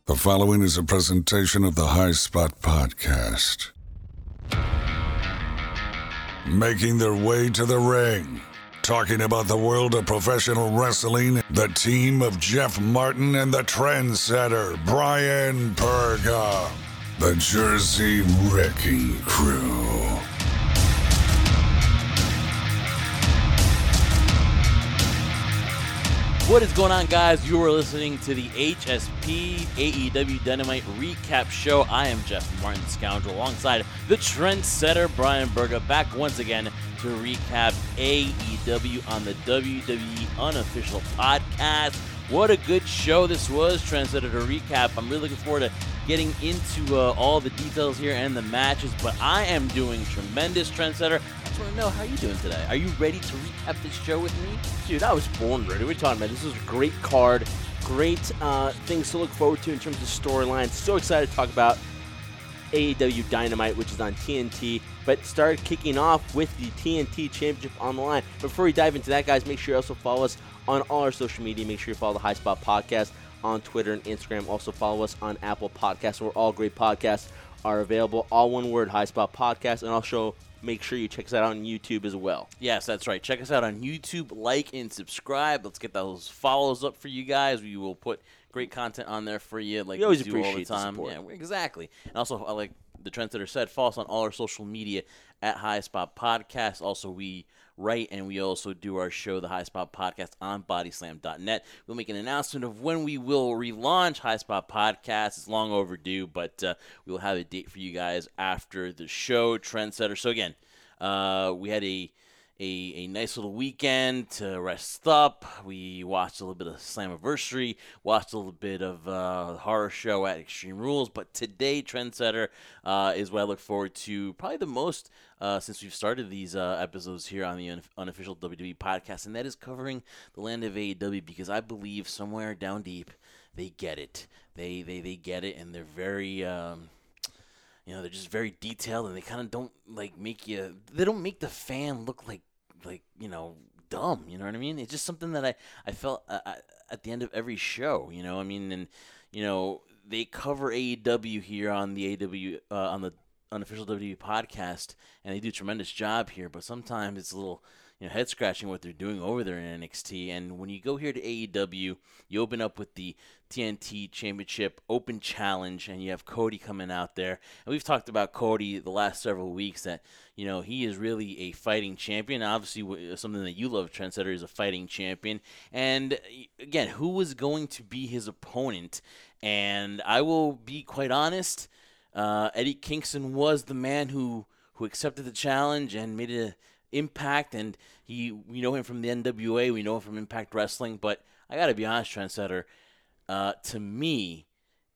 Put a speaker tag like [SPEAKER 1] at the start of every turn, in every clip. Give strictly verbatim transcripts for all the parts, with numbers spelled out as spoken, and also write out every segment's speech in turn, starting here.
[SPEAKER 1] The following is a presentation of the High Spot Podcast. Making their way to the ring, talking about the world of professional wrestling, the team of Jeff Martin and the trendsetter, Brian Perga. The Jersey Wrecking Crew.
[SPEAKER 2] What is going on, guys? You are listening to the H S P A E W Dynamite Recap Show. I am Jeff Martin Scoundrel alongside the trendsetter Brian Perga, back once again to recap A E W on the W W E Unofficial Podcast. What a good show this was, trendsetter, to recap. I'm really looking forward to getting into uh, all the details here and the matches, but I am doing tremendous, trendsetter. I just want to know, how are you doing today? Are you ready to recap this show with me?
[SPEAKER 3] Dude, I was born ready. What are you talking about? This was a great card. Great uh, things to look forward to in terms of storyline. So excited to talk about A E W Dynamite, which is on T N T, but started kicking off with the T N T Championship on the line. Before we dive into that, guys, make sure you also follow us on all our social media. Make sure you follow the High Spot Podcast on Twitter and Instagram. Also follow us on Apple Podcasts, where all great podcasts are available. All one word, High Spot Podcast. And also make sure you check us out on YouTube as well.
[SPEAKER 2] Yes, that's right. Check us out on YouTube. Like and subscribe. Let's get those follows up for you guys. We will put great content on there for you, like
[SPEAKER 3] we always
[SPEAKER 2] we do
[SPEAKER 3] appreciate
[SPEAKER 2] all the time.
[SPEAKER 3] The support.
[SPEAKER 2] Yeah, exactly. And also, like the trendsetter said, follow us on all our social media at High Spot Podcast. Also, we write and we also do our show, the High Spot Podcast, on body slam dot net. We'll make an announcement of when we will relaunch High Spot Podcast. It's long overdue, but uh, we will have a date for you guys after the show, trendsetter. So again, uh, we had a A, a nice little weekend to rest up. We watched a little bit of Slammiversary, watched a little bit of uh, horror show at Extreme Rules, but today, trendsetter, uh, is what I look forward to probably the most uh, since we've started these uh, episodes here on the un- unofficial W W E podcast, and that is covering the land of A E W, because I believe somewhere down deep they get it. They they, they get it, and they're very... Um, You know, they're just very detailed, and they kind of don't, like, make you, they don't make the fan look like, like, you know, dumb, you know what I mean? It's just something that I, I felt uh, at the end of every show, you know, I mean, and, you know, they cover A E W here on the A E W, uh, on the Unofficial W W E Podcast, and they do a tremendous job here, but sometimes it's a little, you know, head scratching what they're doing over there in N X T. And when you go here to A E W, you open up with the T N T Championship Open Challenge, and you have Cody coming out there. And we've talked about Cody the last several weeks, that, you know, he is really a fighting champion. Obviously, something that you love, trendsetter, is a fighting champion. And again, who was going to be his opponent? And I will be quite honest, uh, Eddie Kingston was the man who, who accepted the challenge and made an impact. And he, we know him from the N W A, we know him from Impact Wrestling. But I got to be honest, trendsetter, Uh, to me,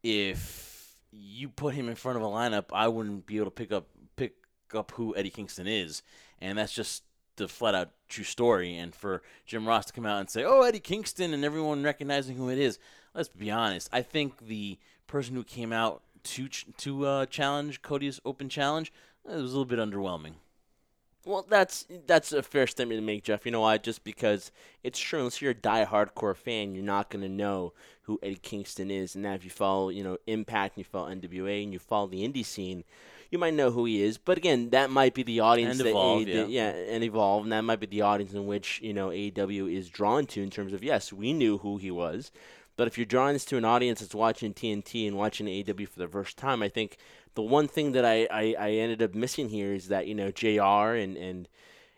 [SPEAKER 2] if you put him in front of a lineup, I wouldn't be able to pick up pick up who Eddie Kingston is, and that's just the flat out true story. And for Jim Ross to come out and say, "Oh, Eddie Kingston," and everyone recognizing who it is, let's be honest. I think the person who came out to ch- to uh, challenge Cody's Open Challenge, it was a little bit underwhelming.
[SPEAKER 3] Well, that's that's a fair statement to make, Jeff. You know why? Just because it's true. Unless you're a die-hardcore fan, you're not going to know who Eddie Kingston is. And now if you follow, you know, Impact, and you follow N W A, and you follow the indie scene, you might know who he is. But again, that might be the audience
[SPEAKER 2] and
[SPEAKER 3] that
[SPEAKER 2] evolve,
[SPEAKER 3] A-
[SPEAKER 2] yeah.
[SPEAKER 3] yeah, and evolve, and that might be the audience in which, you know, A E W is drawn to, in terms of, yes, we knew who he was. But if you're drawing this to an audience that's watching T N T and watching A E W for the first time, I think the one thing that I, I, I ended up missing here is that, you know, J R and, and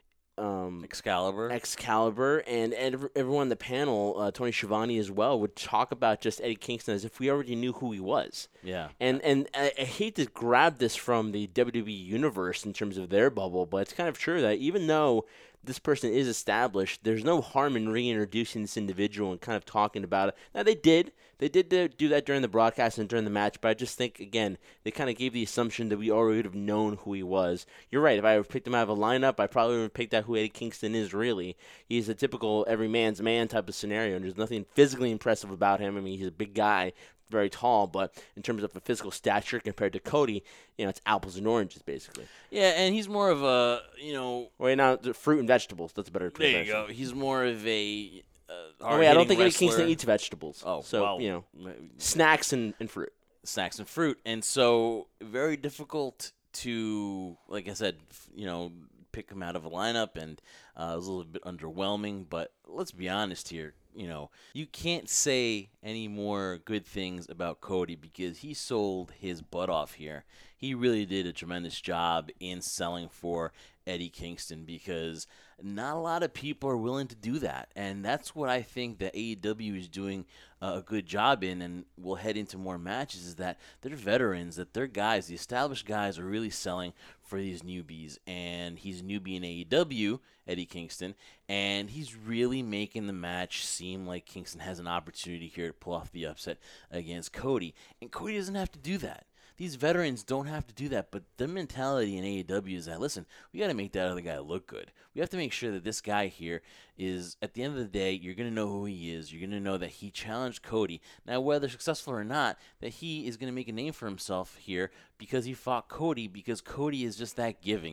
[SPEAKER 3] um,
[SPEAKER 2] Excalibur.
[SPEAKER 3] Excalibur and, and everyone on the panel, uh, Tony Schiavone as well, would talk about just Eddie Kingston as if we already knew who he was.
[SPEAKER 2] Yeah.
[SPEAKER 3] And and I, I hate to grab this from the W W E universe in terms of their bubble, but it's kind of true that even though this person is established, there's no harm in reintroducing this individual and kind of talking about it. Now, they did. They did do that during the broadcast and during the match, but I just think, again, they kind of gave the assumption that we already would have known who he was. You're right. If I picked him out of a lineup, I probably would have picked out who Eddie Kingston is, really. He's a typical every man's man type of scenario, and there's nothing physically impressive about him. I mean, he's a big guy, very tall, but in terms of a physical stature compared to Cody, you know, it's apples and oranges, basically.
[SPEAKER 2] Yeah, and he's more of a, you know...
[SPEAKER 3] Wait, now, fruit and vegetables. That's a better
[SPEAKER 2] There you
[SPEAKER 3] version.
[SPEAKER 2] go. He's more of a... Uh,
[SPEAKER 3] oh, wait, I don't think Eddie
[SPEAKER 2] wrestler.
[SPEAKER 3] Kingston eats vegetables.
[SPEAKER 2] Oh,
[SPEAKER 3] so,
[SPEAKER 2] well,
[SPEAKER 3] you know, snacks and, and fruit.
[SPEAKER 2] Snacks and fruit. And so very difficult to, like I said, you know, pick him out of a lineup, and uh, it was a little bit underwhelming. But let's be honest here. You know, you can't say any more good things about Cody because he sold his butt off here. He really did a tremendous job in selling for Eddie Kingston because not a lot of people are willing to do that. And that's what I think that A E W is doing uh, a good job in, and we'll head into more matches, is that they're veterans, that they're guys, the established guys are really selling for these newbies. And he's a newbie in A E W, Eddie Kingston, and he's really making the match seem like Kingston has an opportunity here to pull off the upset against Cody. And Cody doesn't have to do that. These veterans don't have to do that, but the mentality in A E W is that, listen, we got to make that other guy look good. We have to make sure that this guy here is, at the end of the day, you're going to know who he is. You're going to know that he challenged Cody. Now, whether successful or not, that he is going to make a name for himself here because he fought Cody, because Cody is just that giving.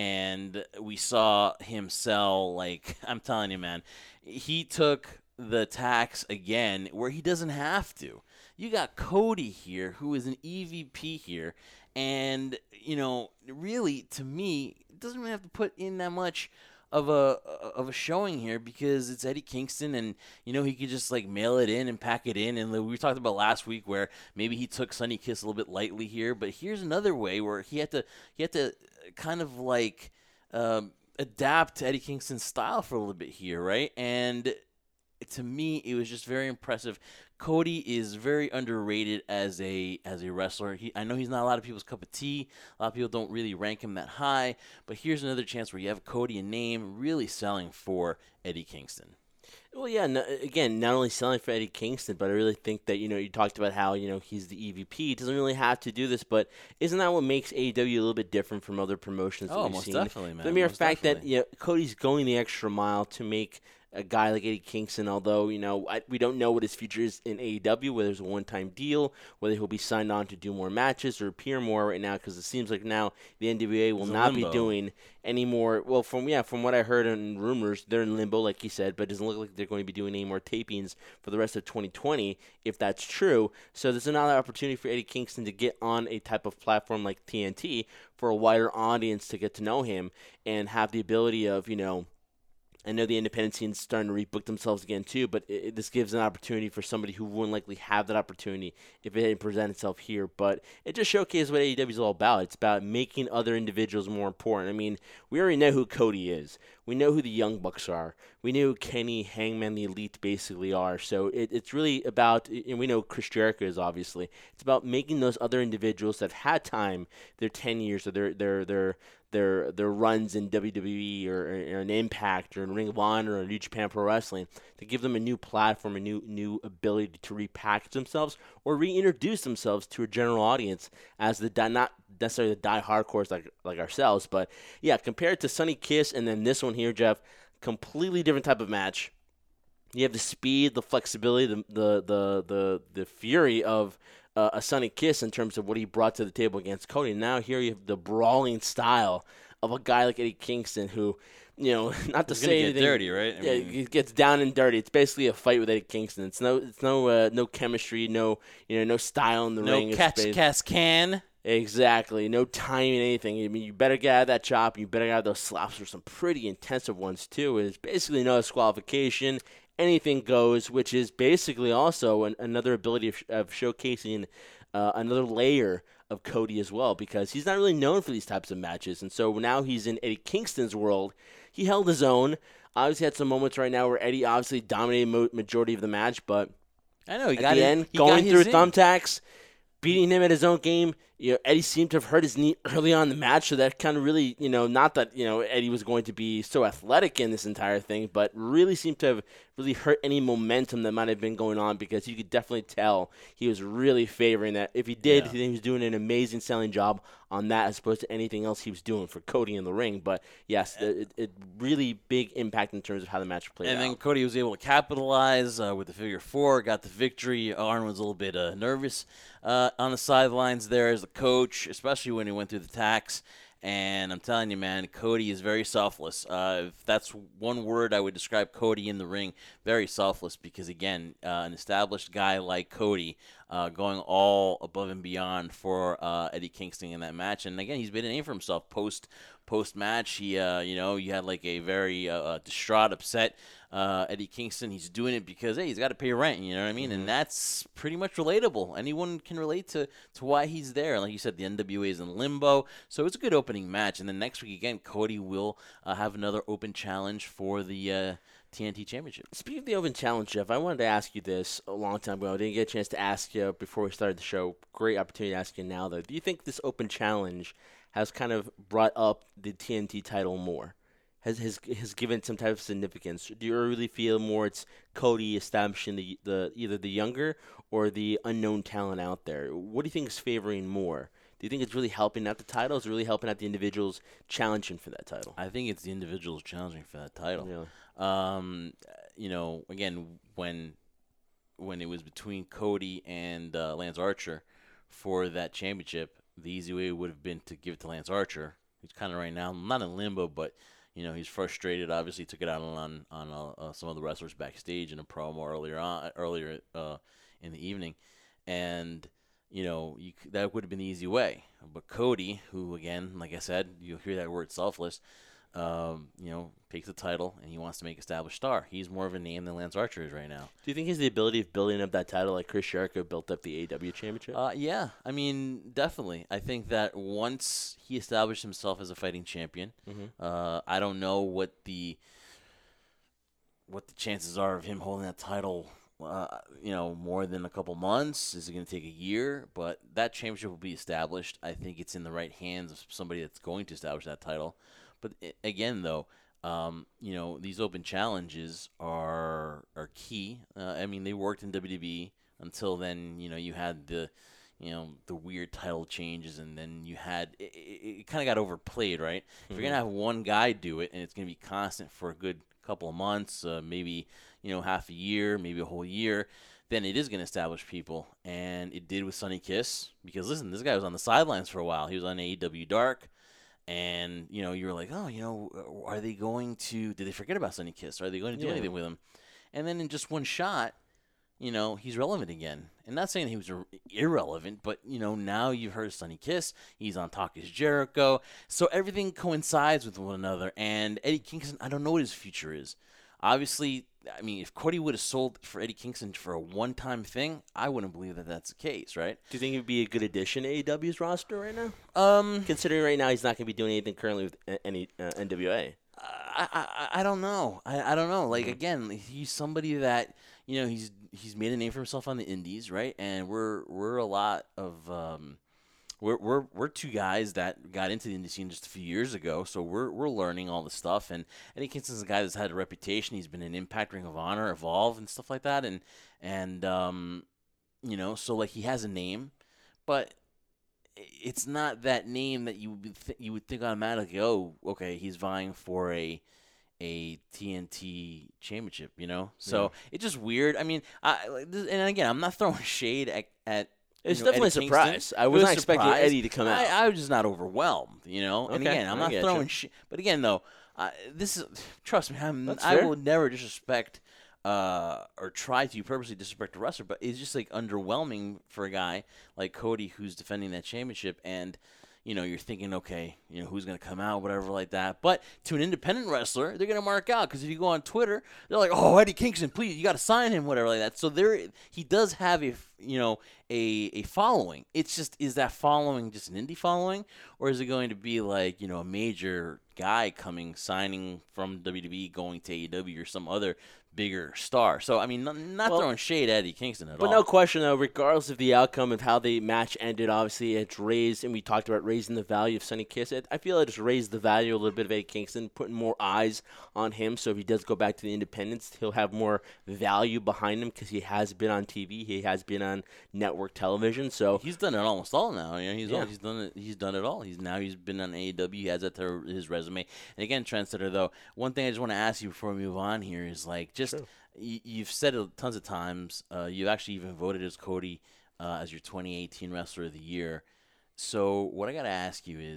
[SPEAKER 2] And we saw him sell, like, I'm telling you, man, he took the tax again where he doesn't have to. You got Cody here, who is an E V P here, and, you know, really, to me, it doesn't really have to put in that much of a of a showing here because it's Eddie Kingston, and, you know, he could just, like, mail it in and pack it in. And we talked about last week where maybe he took Sonny Kiss a little bit lightly here, but here's another way where he had to he had to kind of, like, um, adapt to Eddie Kingston's style for a little bit here, right? And to me, it was just very impressive. Cody is very underrated as a as a wrestler. He, I know he's not a lot of people's cup of tea. A lot of people don't really rank him that high. But here's another chance where you have Cody, a name, really selling for Eddie Kingston.
[SPEAKER 3] Well, yeah, no, again, not only selling for Eddie Kingston, but I really think that, you know, you talked about how, you know, he's the E V P. He doesn't really have to do this, but isn't that what makes A E W a little bit different from other promotions that
[SPEAKER 2] Oh,
[SPEAKER 3] we've
[SPEAKER 2] most
[SPEAKER 3] seen?
[SPEAKER 2] definitely, man.
[SPEAKER 3] The mere
[SPEAKER 2] Most
[SPEAKER 3] fact
[SPEAKER 2] definitely.
[SPEAKER 3] that, you know, Cody's going the extra mile to make a guy like Eddie Kingston, although, you know, I, we don't know what his future is in A E W, whether it's a one-time deal, whether he'll be signed on to do more matches or appear more right now, because it seems like now the N W A will
[SPEAKER 2] It's a
[SPEAKER 3] not be
[SPEAKER 2] limbo.
[SPEAKER 3] doing any more. Well, from yeah, from what I heard in rumors, they're in limbo, like you said, but it doesn't look like they're going to be doing any more tapings for the rest of twenty twenty, if that's true. So there's another opportunity for Eddie Kingston to get on a type of platform like T N T for a wider audience to get to know him and have the ability of, you know, I know the independent scene's starting to rebook themselves again too, but it, it, this gives an opportunity for somebody who wouldn't likely have that opportunity if it didn't present itself here. But it just showcases what A E W is all about. It's about making other individuals more important. I mean, we already know who Cody is. We know who the Young Bucks are. We know who Kenny, Hangman, the Elite basically are. So it, it's really about, and we know Chris Jericho is obviously, it's about making those other individuals that had time, their ten years or their their their their their runs in W W E or, or an Impact or in Ring of Honor or New Japan Pro Wrestling, to give them a new platform, a new new ability to repackage themselves or reintroduce themselves to a general audience as the die, not necessarily the die hardcores like like ourselves, but yeah, compared to Sonny Kiss and then this one here, Jeff, completely different type of match. You have the speed, the flexibility, the the the the, the fury of Uh, a Sonny Kiss in terms of what he brought to the table against Cody. Now here you have the brawling style of a guy like Eddie Kingston who, you know, not to
[SPEAKER 2] He's
[SPEAKER 3] say
[SPEAKER 2] gonna get
[SPEAKER 3] anything.
[SPEAKER 2] dirty, right? I
[SPEAKER 3] Yeah,
[SPEAKER 2] mean-
[SPEAKER 3] he gets down and dirty. It's basically a fight with Eddie Kingston. It's no, it's no, uh, no chemistry, no, you know, no style in the
[SPEAKER 2] No
[SPEAKER 3] ring. It's
[SPEAKER 2] catch,
[SPEAKER 3] bas-
[SPEAKER 2] cast, can.
[SPEAKER 3] Exactly. No timing, anything. I mean, you better get out of that chop. You better get out of those slaps. There's some pretty intensive ones, too. It's basically no disqualification. Anything goes, which is basically also an, another ability of, sh- of showcasing uh, another layer of Cody as well, because he's not really known for these types of matches. And so now he's in Eddie Kingston's world. He held his own. Obviously had some moments right now where Eddie obviously dominated mo- majority of the match, but
[SPEAKER 2] I know he
[SPEAKER 3] at
[SPEAKER 2] got
[SPEAKER 3] the
[SPEAKER 2] it.
[SPEAKER 3] end,
[SPEAKER 2] he
[SPEAKER 3] going
[SPEAKER 2] got
[SPEAKER 3] through
[SPEAKER 2] his in.
[SPEAKER 3] thumbtacks, beating him at his own game. You know, Eddie seemed to have hurt his knee early on in the match, so that kind of really, you know, not that, you know, Eddie was going to be so athletic in this entire thing, but really seemed to have really hurt any momentum that might have been going on, because you could definitely tell he was really favoring that. If he did,
[SPEAKER 2] Yeah.
[SPEAKER 3] he was doing an amazing selling job on that as opposed to anything else he was doing for Cody in the ring. But, yes, it, it really big impact in terms of how the match played
[SPEAKER 2] And
[SPEAKER 3] out.
[SPEAKER 2] then Cody was able to capitalize uh, with the figure four, got the victory. Arn was a little bit uh, nervous uh, on the sidelines there as the coach, especially when he went through the tax. And I'm telling you, man, Cody is very selfless. Uh, if that's one word I would describe Cody in the ring, very selfless. Because again, uh, an established guy like Cody, uh, going all above and beyond for uh, Eddie Kingston in that match. And again, he's made a name for himself post post match. He, uh, you know, you had like a very uh, distraught, upset uh, Eddie Kingston. He's doing it because hey, he's got to pay rent. You know what I mean? Mm-hmm. And that's pretty much relatable. Anyone can relate to to why he's there. Like you said, the N W A is in limbo, so it's a good opening match. And then next week again, Cody will uh, have another open challenge for the uh, T N T Championship.
[SPEAKER 3] Speaking of the open challenge, Jeff, I wanted to ask you this a long time ago. I didn't get a chance to ask you before we started the show. Great opportunity to ask you now, though. Do you think this open challenge has kind of brought up the T N T title more? Has has has given some type of significance? Do you really feel more it's Cody establishing the, the either the younger or the unknown talent out there? What do you think is favoring more? Do you think it's really helping out the title? Is it really helping out the individuals challenging for that title?
[SPEAKER 2] I think it's the individuals challenging for that title.
[SPEAKER 3] Really?
[SPEAKER 2] Um, you know, again, when when it was between Cody and uh, Lance Archer for that championship, the easy way would have been to give it to Lance Archer. He's kind of right now not in limbo, but you know he's frustrated. Obviously, took it out on on uh, uh, some of the wrestlers backstage in a promo earlier on earlier uh, in the evening, and you know you, that would have been the easy way. But Cody, who again, like I said, you'll hear that word selfless. Um, you know, takes the title and he wants to make established star. He's more of a name than Lance Archer is right now.
[SPEAKER 3] Do you think he has the ability of building up that title like Chris Jericho built up the A E W championship?
[SPEAKER 2] Uh, yeah, I mean, definitely. I think that once he established himself as a fighting champion,
[SPEAKER 3] mm-hmm.
[SPEAKER 2] uh, I don't know what the what the chances are of him holding that title. Uh, you know, more than a couple months. Is it going to take a year? But that championship will be established. I think it's in the right hands of somebody that's going to establish that title. But again, though, um, you know, these open challenges are are key. Uh, I mean, they worked in W W E until then. You know, you had the, you know, the weird title changes, and then you had it, it, it kind of got overplayed, right? Mm-hmm. If you're gonna have one guy do it, and it's gonna be constant for a good couple of months, uh, maybe you know half a year, maybe a whole year, then it is going to establish people. And it did with Sonny Kiss, because listen, this guy was on the sidelines for a while. He was on A E W Dark. And, you know, you were like, oh, you know, are they going to, did they forget about Sonny Kiss? Are they going to do
[SPEAKER 3] yeah.
[SPEAKER 2] anything with him? And then in just one shot, you know, he's relevant again. And not saying he was irrelevant, but, you know, now you've heard Sonny Kiss. He's on Talk is Jericho. So everything coincides with one another. And Eddie Kingston, I don't know what his future is. Obviously, I mean, if Cody would have sold for Eddie Kingston for a one-time thing, I wouldn't believe that that's the case, right?
[SPEAKER 3] Do you think it would be a good addition to A E W's roster right now?
[SPEAKER 2] Um,
[SPEAKER 3] Considering right now he's not going to be doing anything currently with any uh, N W A.
[SPEAKER 2] I, I I don't know. I, I don't know. Like, mm-hmm. again, he's somebody that, you know, he's he's made a name for himself on the indies, right? And we're we're a lot of um, we're we're we're two guys that got into the indie scene just a few years ago, so we're we're learning all the stuff. And Eddie Kingston's a guy that's had a reputation. He's been in Impact, Ring of Honor, Evolve, and stuff like that. And and um, you know, so like he has a name, but it's not that name that you would th- you would think automatically. Oh, okay, he's vying for a a T N T championship, you know. So yeah. It's just weird. I mean, I, and again, I'm not throwing shade at. at
[SPEAKER 3] It's
[SPEAKER 2] you know,
[SPEAKER 3] definitely
[SPEAKER 2] Eddie
[SPEAKER 3] a surprise.
[SPEAKER 2] Kingston.
[SPEAKER 3] I was not
[SPEAKER 2] was
[SPEAKER 3] expecting
[SPEAKER 2] surprised.
[SPEAKER 3] Eddie to come out.
[SPEAKER 2] I, I was just not overwhelmed, you know.
[SPEAKER 3] Okay,
[SPEAKER 2] And again, I'm
[SPEAKER 3] I
[SPEAKER 2] not
[SPEAKER 3] get
[SPEAKER 2] throwing
[SPEAKER 3] you.
[SPEAKER 2] shit. But again, though, uh, this is trust me. I'm,
[SPEAKER 3] That's
[SPEAKER 2] I
[SPEAKER 3] fair.
[SPEAKER 2] will never disrespect uh, or try to purposely disrespect a wrestler, but it's just like underwhelming for a guy like Cody who's defending that championship. And you know, you're thinking, okay, you know, who's going to come out, whatever like that. But to an independent wrestler, they're going to mark out because if you go on Twitter, they're like, oh, Eddie Kingston, please, you got to sign him, whatever like that. So there, he does have a, you know, a a following. It's just, is that following just an indie following, or is it going to be like, you know, a major guy coming, signing from W W E, going to A E W or some other bigger star? So I mean, not, not
[SPEAKER 3] well,
[SPEAKER 2] throwing shade at Eddie Kingston at
[SPEAKER 3] but
[SPEAKER 2] all.
[SPEAKER 3] But no question, though, regardless of the outcome of how the match ended, obviously it's raised, and we talked about raising the value of Sonny Kiss. It, I feel it just raised the value a little bit of Eddie Kingston, putting more eyes on him. So if he does go back to the independents, he'll have more value behind him because he has been on T V, he has been on network television. So
[SPEAKER 2] he's done it almost all now. You know, he's
[SPEAKER 3] yeah.
[SPEAKER 2] all, he's done it. He's done it all. He's now he's been on A E W. He has that to his resume. And again, Trendsetter, though, one thing I just want to ask you before we move on here is like just.
[SPEAKER 3] Sure.
[SPEAKER 2] You've said it tons of times. Uh, you've actually even voted as Cody uh, as your twenty eighteen Wrestler of the Year. So what I got to ask you is,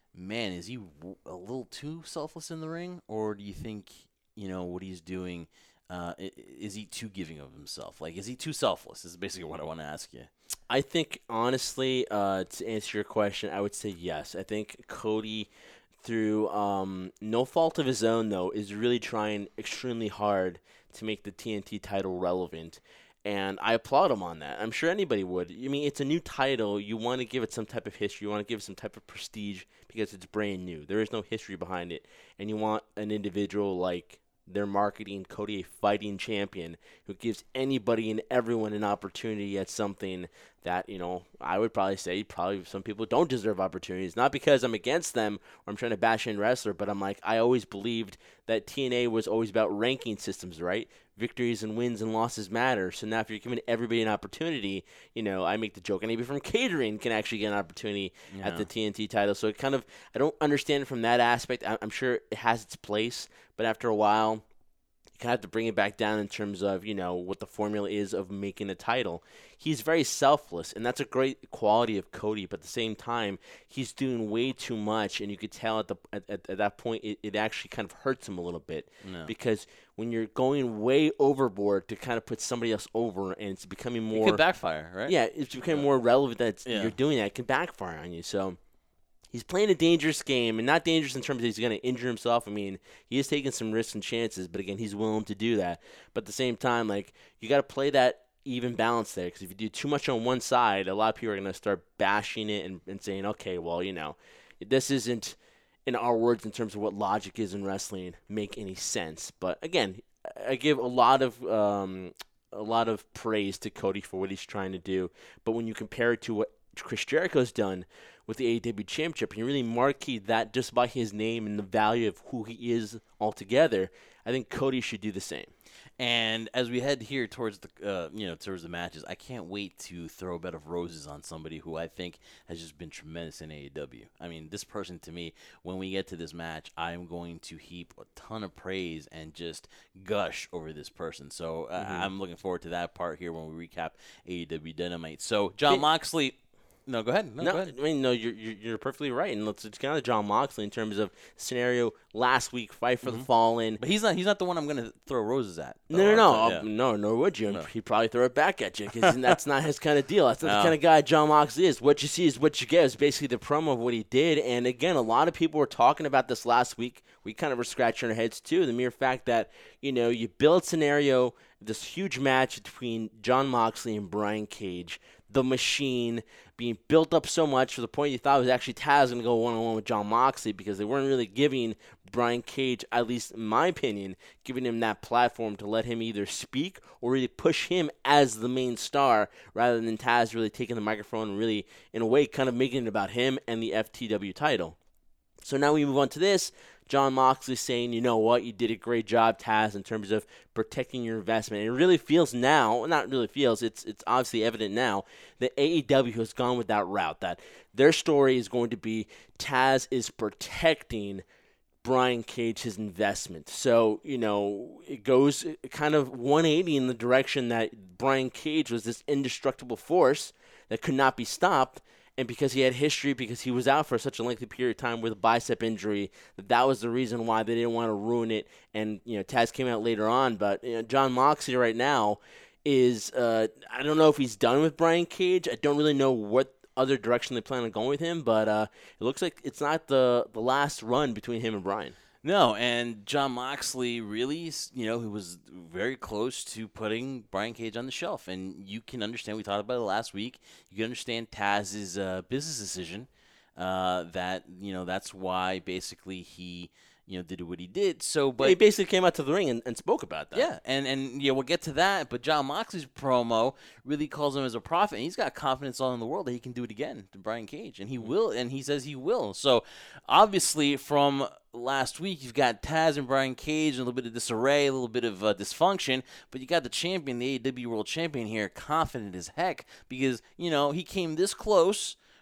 [SPEAKER 2] man, is he w- a little too selfless in the ring, or do you think you know what he's doing? Uh, i- is he too giving of himself? Like, is he too selfless? Is basically what I want to ask you.
[SPEAKER 3] I think, honestly, uh, to answer your question, I would say yes. I think Cody, through um, no fault of his own, though, is really trying extremely hard to make the T N T title relevant. And I applaud him on that. I'm sure anybody would. I mean, it's a new title. You want to give it some type of history. You want to give it some type of prestige because it's brand new. There is no history behind it. And you want an individual like their marketing Cody, a fighting champion, who gives anybody and everyone an opportunity at something that, you know, I would probably say probably some people don't deserve opportunities. Not because I'm against them or I'm trying to bash in wrestler, but I'm like, I always believed that T N A was always about ranking systems, right? Victories and wins and losses matter. So now if you're giving everybody an opportunity, you know, I make the joke, anybody from catering can actually get an opportunity yeah. at the T N T title. So it kind of, I don't understand it from that aspect. I'm sure it has its place, but after a while, you kind of have to bring it back down in terms of, you know, what the formula is of making a title. He's very selfless, and that's a great quality of Cody, but at the same time, he's doing way too much, and you could tell at the at, at, at that point, it, it actually kind of hurts him a little bit. No. Because when you're going way overboard to kind of put somebody else over, and it's becoming more...
[SPEAKER 2] It could backfire, right?
[SPEAKER 3] Yeah, it's becoming more relevant that it's,
[SPEAKER 2] yeah.
[SPEAKER 3] you're doing that. It can backfire on you, so... He's playing a dangerous game, and not dangerous in terms of he's going to injure himself. I mean, he is taking some risks and chances, but again, he's willing to do that. But at the same time, like, you got to play that even balance there, because if you do too much on one side, a lot of people are going to start bashing it and, and saying, okay, well, you know, this isn't, in our words, in terms of what logic is in wrestling, make any sense. But again, I give a lot of um, a lot of praise to Cody for what he's trying to do. But when you compare it to what Chris Jericho's done with the A E W Championship, and you really marquee that just by his name and the value of who he is altogether, I think Cody should do the same.
[SPEAKER 2] And as we head here towards the, uh, you know, towards the matches, I can't wait to throw a bed of roses on somebody who I think has just been tremendous in A E W. I mean, this person to me, when we get to this match, I'm going to heap a ton of praise and just gush over this person. So uh, mm-hmm. I'm looking forward to that part here when we recap A E W Dynamite. So Jon Moxley. No, go ahead. No,
[SPEAKER 3] no,
[SPEAKER 2] go ahead.
[SPEAKER 3] I mean, no, you're, you're you're perfectly right, and it's, it's kind of Jon Moxley in terms of scenario last week, Fight for mm-hmm. the Fallen.
[SPEAKER 2] But he's not he's not the one I'm going to throw roses at.
[SPEAKER 3] No, no, no, yeah. no, nor would you. No. He'd probably throw it back at you because that's not his kind of deal. That's not no. the kind of guy Jon Moxley is. What you see is what you get. Is basically the promo of what he did. And again, a lot of people were talking about this last week. We kind of were scratching our heads too. The mere fact that, you know, you build scenario, this huge match between Jon Moxley and Brian Cage, the Machine being built up so much to the point you thought it was actually Taz going to go one-on-one with Jon Moxley because they weren't really giving Brian Cage, at least in my opinion, giving him that platform to let him either speak or really push him as the main star rather than Taz really taking the microphone and really, in a way, kind of making it about him and the F T W title. So now we move on to this. Jon Moxley saying, you know what, you did a great job, Taz, in terms of protecting your investment. It really feels now, not really feels, it's it's obviously evident now, that A E W has gone with that route, that their story is going to be Taz is protecting Brian Cage, his investment. So, you know, it goes kind of one eighty in the direction that Brian Cage was this indestructible force that could not be stopped. And because he had history, because he was out for such a lengthy period of time with a bicep injury, that that was the reason why they didn't want to ruin it. And, you know, Taz came out later on. But, you know, Jon Moxley right now is, uh, I don't know if he's done with Brian Cage. I don't really know what other direction they plan on going with him. But uh, it looks like it's not the, the last run between him and Brian.
[SPEAKER 2] No, and Jon Moxley really, you know, he was very close to putting Brian Cage on the shelf. And you can understand, we talked about it last week, you can understand Taz's uh, business decision uh, that, you know, that's why basically he, you know, did what he did. So, but
[SPEAKER 3] he basically came out to the ring and, and spoke about that.
[SPEAKER 2] Yeah, and, and yeah, we'll get to that. But Jon Moxley's promo really calls him as a prophet, and he's got confidence all in the world that he can do it again to Brian Cage, and he will, and he says he will. So, obviously, from last week, you've got Taz and Brian Cage, and a little bit of disarray, a little bit of uh, dysfunction, but you got the champion, the A E W World Champion here, confident as heck, because, you know, he came this close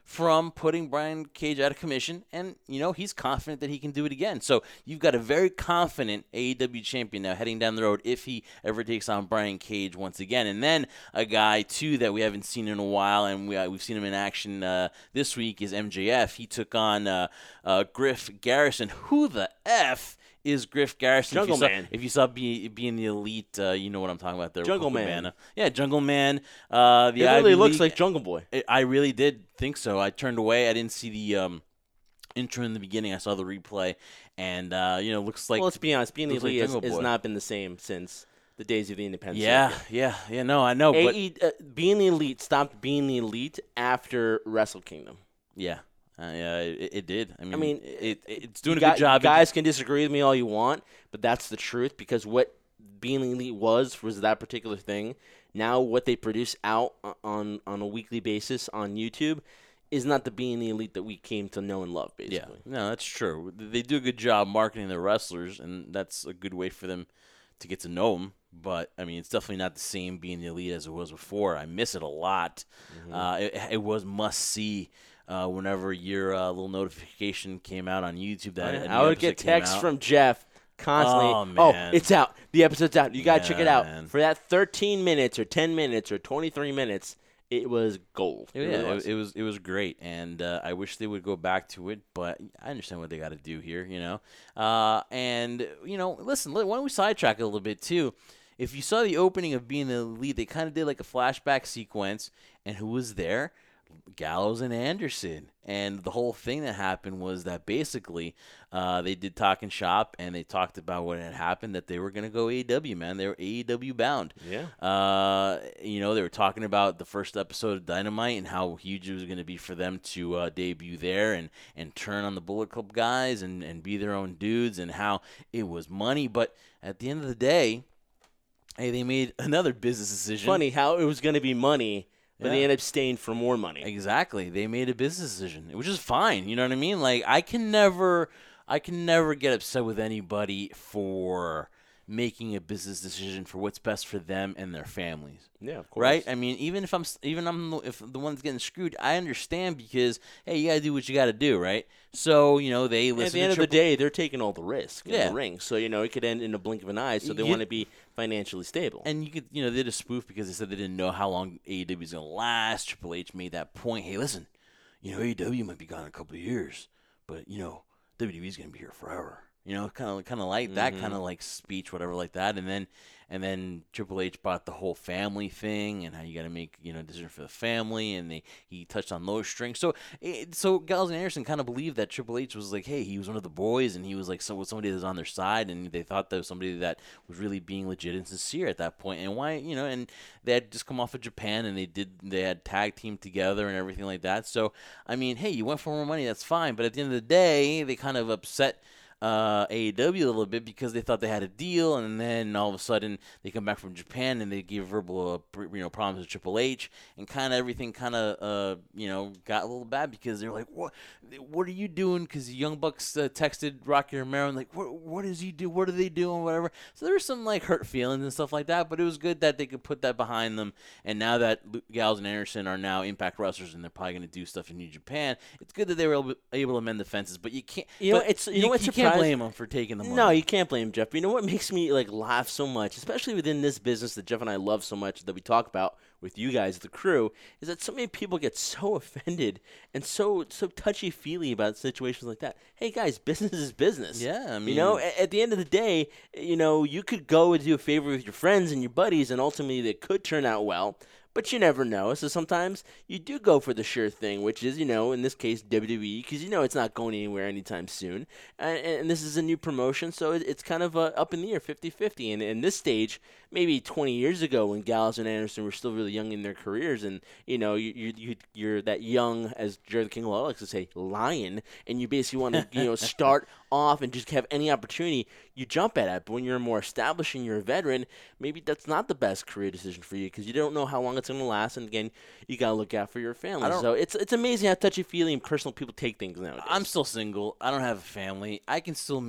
[SPEAKER 2] from putting Brian Cage out of commission, and, you know, he's confident that he can do it again. So you've got a very confident A E W champion now heading down the road if he ever takes on Brian Cage once again. And then a guy, too, that we haven't seen in a while, and we, uh, we've seen him in action uh, this week is M J F. He took on uh, uh, Griff Garrison. Who the F is Griff Garrison?
[SPEAKER 3] Jungle
[SPEAKER 2] if you
[SPEAKER 3] Man.
[SPEAKER 2] Saw, if you saw be, being the Elite, uh, you know what I'm talking about there.
[SPEAKER 3] Jungle Man.
[SPEAKER 2] Cabana. Yeah, Jungle Man. Uh, the
[SPEAKER 3] It really
[SPEAKER 2] Ivy
[SPEAKER 3] looks
[SPEAKER 2] League.
[SPEAKER 3] like Jungle Boy.
[SPEAKER 2] It, I really did think so. I turned away. I didn't see the um, intro in the beginning. I saw the replay, and uh, you know, looks like.
[SPEAKER 3] Well, let's be honest. Being the
[SPEAKER 2] looks like
[SPEAKER 3] Elite has,
[SPEAKER 2] Jungle
[SPEAKER 3] has
[SPEAKER 2] Boy.
[SPEAKER 3] not been the same since the days of the independent.
[SPEAKER 2] yeah,
[SPEAKER 3] circuit.
[SPEAKER 2] yeah, yeah. No, I know, but
[SPEAKER 3] A E, uh, being the Elite stopped being the Elite after Wrestle Kingdom.
[SPEAKER 2] yeah, uh, yeah, it, it did. I mean,
[SPEAKER 3] I mean,
[SPEAKER 2] it, it, it's doing
[SPEAKER 3] You
[SPEAKER 2] a
[SPEAKER 3] gu-
[SPEAKER 2] good job.
[SPEAKER 3] Guys can disagree with me all you want, but that's the truth because what being the Elite was was that particular thing. Now what they produce out on on a weekly basis on YouTube is not the being the Elite that we came to know and love,
[SPEAKER 2] Yeah,
[SPEAKER 3] basically.
[SPEAKER 2] no, that's true. They do a good job marketing their wrestlers, and that's a good way for them to get to know them. But, I mean, it's definitely not the same being the Elite as it was before. I miss it a lot.
[SPEAKER 3] Mm-hmm.
[SPEAKER 2] Uh, it, it was must-see uh, whenever your uh, little notification came out on YouTube. That a new
[SPEAKER 3] I would get
[SPEAKER 2] episode came
[SPEAKER 3] texts
[SPEAKER 2] out.
[SPEAKER 3] from Jeff constantly.
[SPEAKER 2] Oh, man.
[SPEAKER 3] it's out. The episode's out. You got to check it out.
[SPEAKER 2] Man.
[SPEAKER 3] For that thirteen minutes or ten minutes or twenty-three minutes, it was gold.
[SPEAKER 2] Yeah,
[SPEAKER 3] It really
[SPEAKER 2] it,
[SPEAKER 3] was.
[SPEAKER 2] it was it was great, and uh, I wish they would go back to it. But I understand what they got to do here, you know. Uh, and you know, listen, why don't we sidetrack it a little bit too? If you saw the opening of Being the Elite, they kind of did like a flashback sequence, and who was there? Gallows and Anderson. And the whole thing that happened was that basically uh, they did Talking Shop, and they talked about what had happened, that they were going to go A E W, man. They were A E W bound.
[SPEAKER 3] Yeah.
[SPEAKER 2] Uh, you know, they were talking about the first episode of Dynamite and how huge it was going to be for them to uh, debut there and, and turn on the Bullet Club guys and, and be their own dudes, and how it was money. But at the end of the day, hey, they made another business decision.
[SPEAKER 3] Funny how it was going to be money, but they
[SPEAKER 2] Yeah.
[SPEAKER 3] ended up staying for more money.
[SPEAKER 2] Exactly. They made a business decision, which is fine. You know what I mean? Like, I can never, I can never get upset with anybody for making a business decision for what's best for them and their families.
[SPEAKER 3] Yeah, of course.
[SPEAKER 2] Right? I mean, even if I'm, even I'm, the- if the one's getting screwed, I understand because, hey, you gotta do what you gotta do, right? So, you know, they listen.
[SPEAKER 3] At the
[SPEAKER 2] to
[SPEAKER 3] end of the
[SPEAKER 2] Triple-
[SPEAKER 3] day, they're taking all the risk in
[SPEAKER 2] Yeah.
[SPEAKER 3] the ring. So, you know, it could end in a blink of an eye. So they
[SPEAKER 2] You-
[SPEAKER 3] want to be financially stable.
[SPEAKER 2] And you could, you know, they did a spoof because they said they didn't know how long A E W was going to last. Triple H made that point. Hey, listen, you know, A E W might be gone in a couple of years, but, you know, W W E's going to be here forever. You know, kind of, kind of like that,
[SPEAKER 3] Mhm.
[SPEAKER 2] kind of like speech, whatever, like that. And then, and then Triple H brought the whole family thing and how you got to make, you know, a decision for the family. And they, he touched on those strings. So, it, so Gallows and Anderson kind of believed that Triple H was like, hey, he was one of the boys, and he was like so, somebody that was on their side, and they thought that was somebody that was really being legit and sincere at that point. And why, you know, and they had just come off of Japan, and they did, they had tag team together and everything like that. So, I mean, hey, you went for more money, that's fine. But at the end of the day, they kind of upset uh, A E W a little bit because they thought they had a deal, and then all of a sudden they come back from Japan and they give verbal, uh, pr- you know, promises to Triple H, and kind of everything kind of, uh, you know, got a little bad because they're like, what, what are you doing? Because the Young Bucks uh, texted Rocky Romero and like, what, what does he do? What are they doing? Whatever. So there was some like hurt feelings and stuff like that, but it was good that they could put that behind them. And now that Lu- Gallows and Anderson are now Impact wrestlers and they're probably going to do stuff in New Japan, it's good that they were able, able to mend the fences. But you can't.
[SPEAKER 3] You know,
[SPEAKER 2] but
[SPEAKER 3] it's- you know what
[SPEAKER 2] you can't
[SPEAKER 3] surprised-
[SPEAKER 2] blame them for taking the money.
[SPEAKER 3] No, you can't blame Jeff. But you know what makes me like laugh so much, especially within this business that Jeff and I love so much that we talk about with you guys, the crew, is that so many people get so offended and so so touchy feely about situations like that. Hey guys, business is business.
[SPEAKER 2] Yeah, I mean,
[SPEAKER 3] you know, at, at the end of the day, you know, you could go and do a favor with your friends and your buddies, and ultimately it could turn out well. But you never know. So sometimes you do go for the sure thing, which is, you know, in this case, W W E, because you know it's not going anywhere anytime soon. And, and this is a new promotion, so it, it's kind of uh, up in the air, fifty-fifty. And in this stage, maybe twenty years ago when Gallows and Anderson were still really young in their careers, and, you know, you, you, you, you're that young, as Jerry the King Law likes to say, lion, and you basically want to, you know, start off and just have any opportunity, you jump at it. But when you're more established and you're a veteran, maybe that's not the best career decision for you because you don't know how long it's going to last. And again, you got to look out for your family. So it's it's amazing how touchy-feely and personal people take things nowadays.
[SPEAKER 2] I'm still single. I don't have a family. I can still make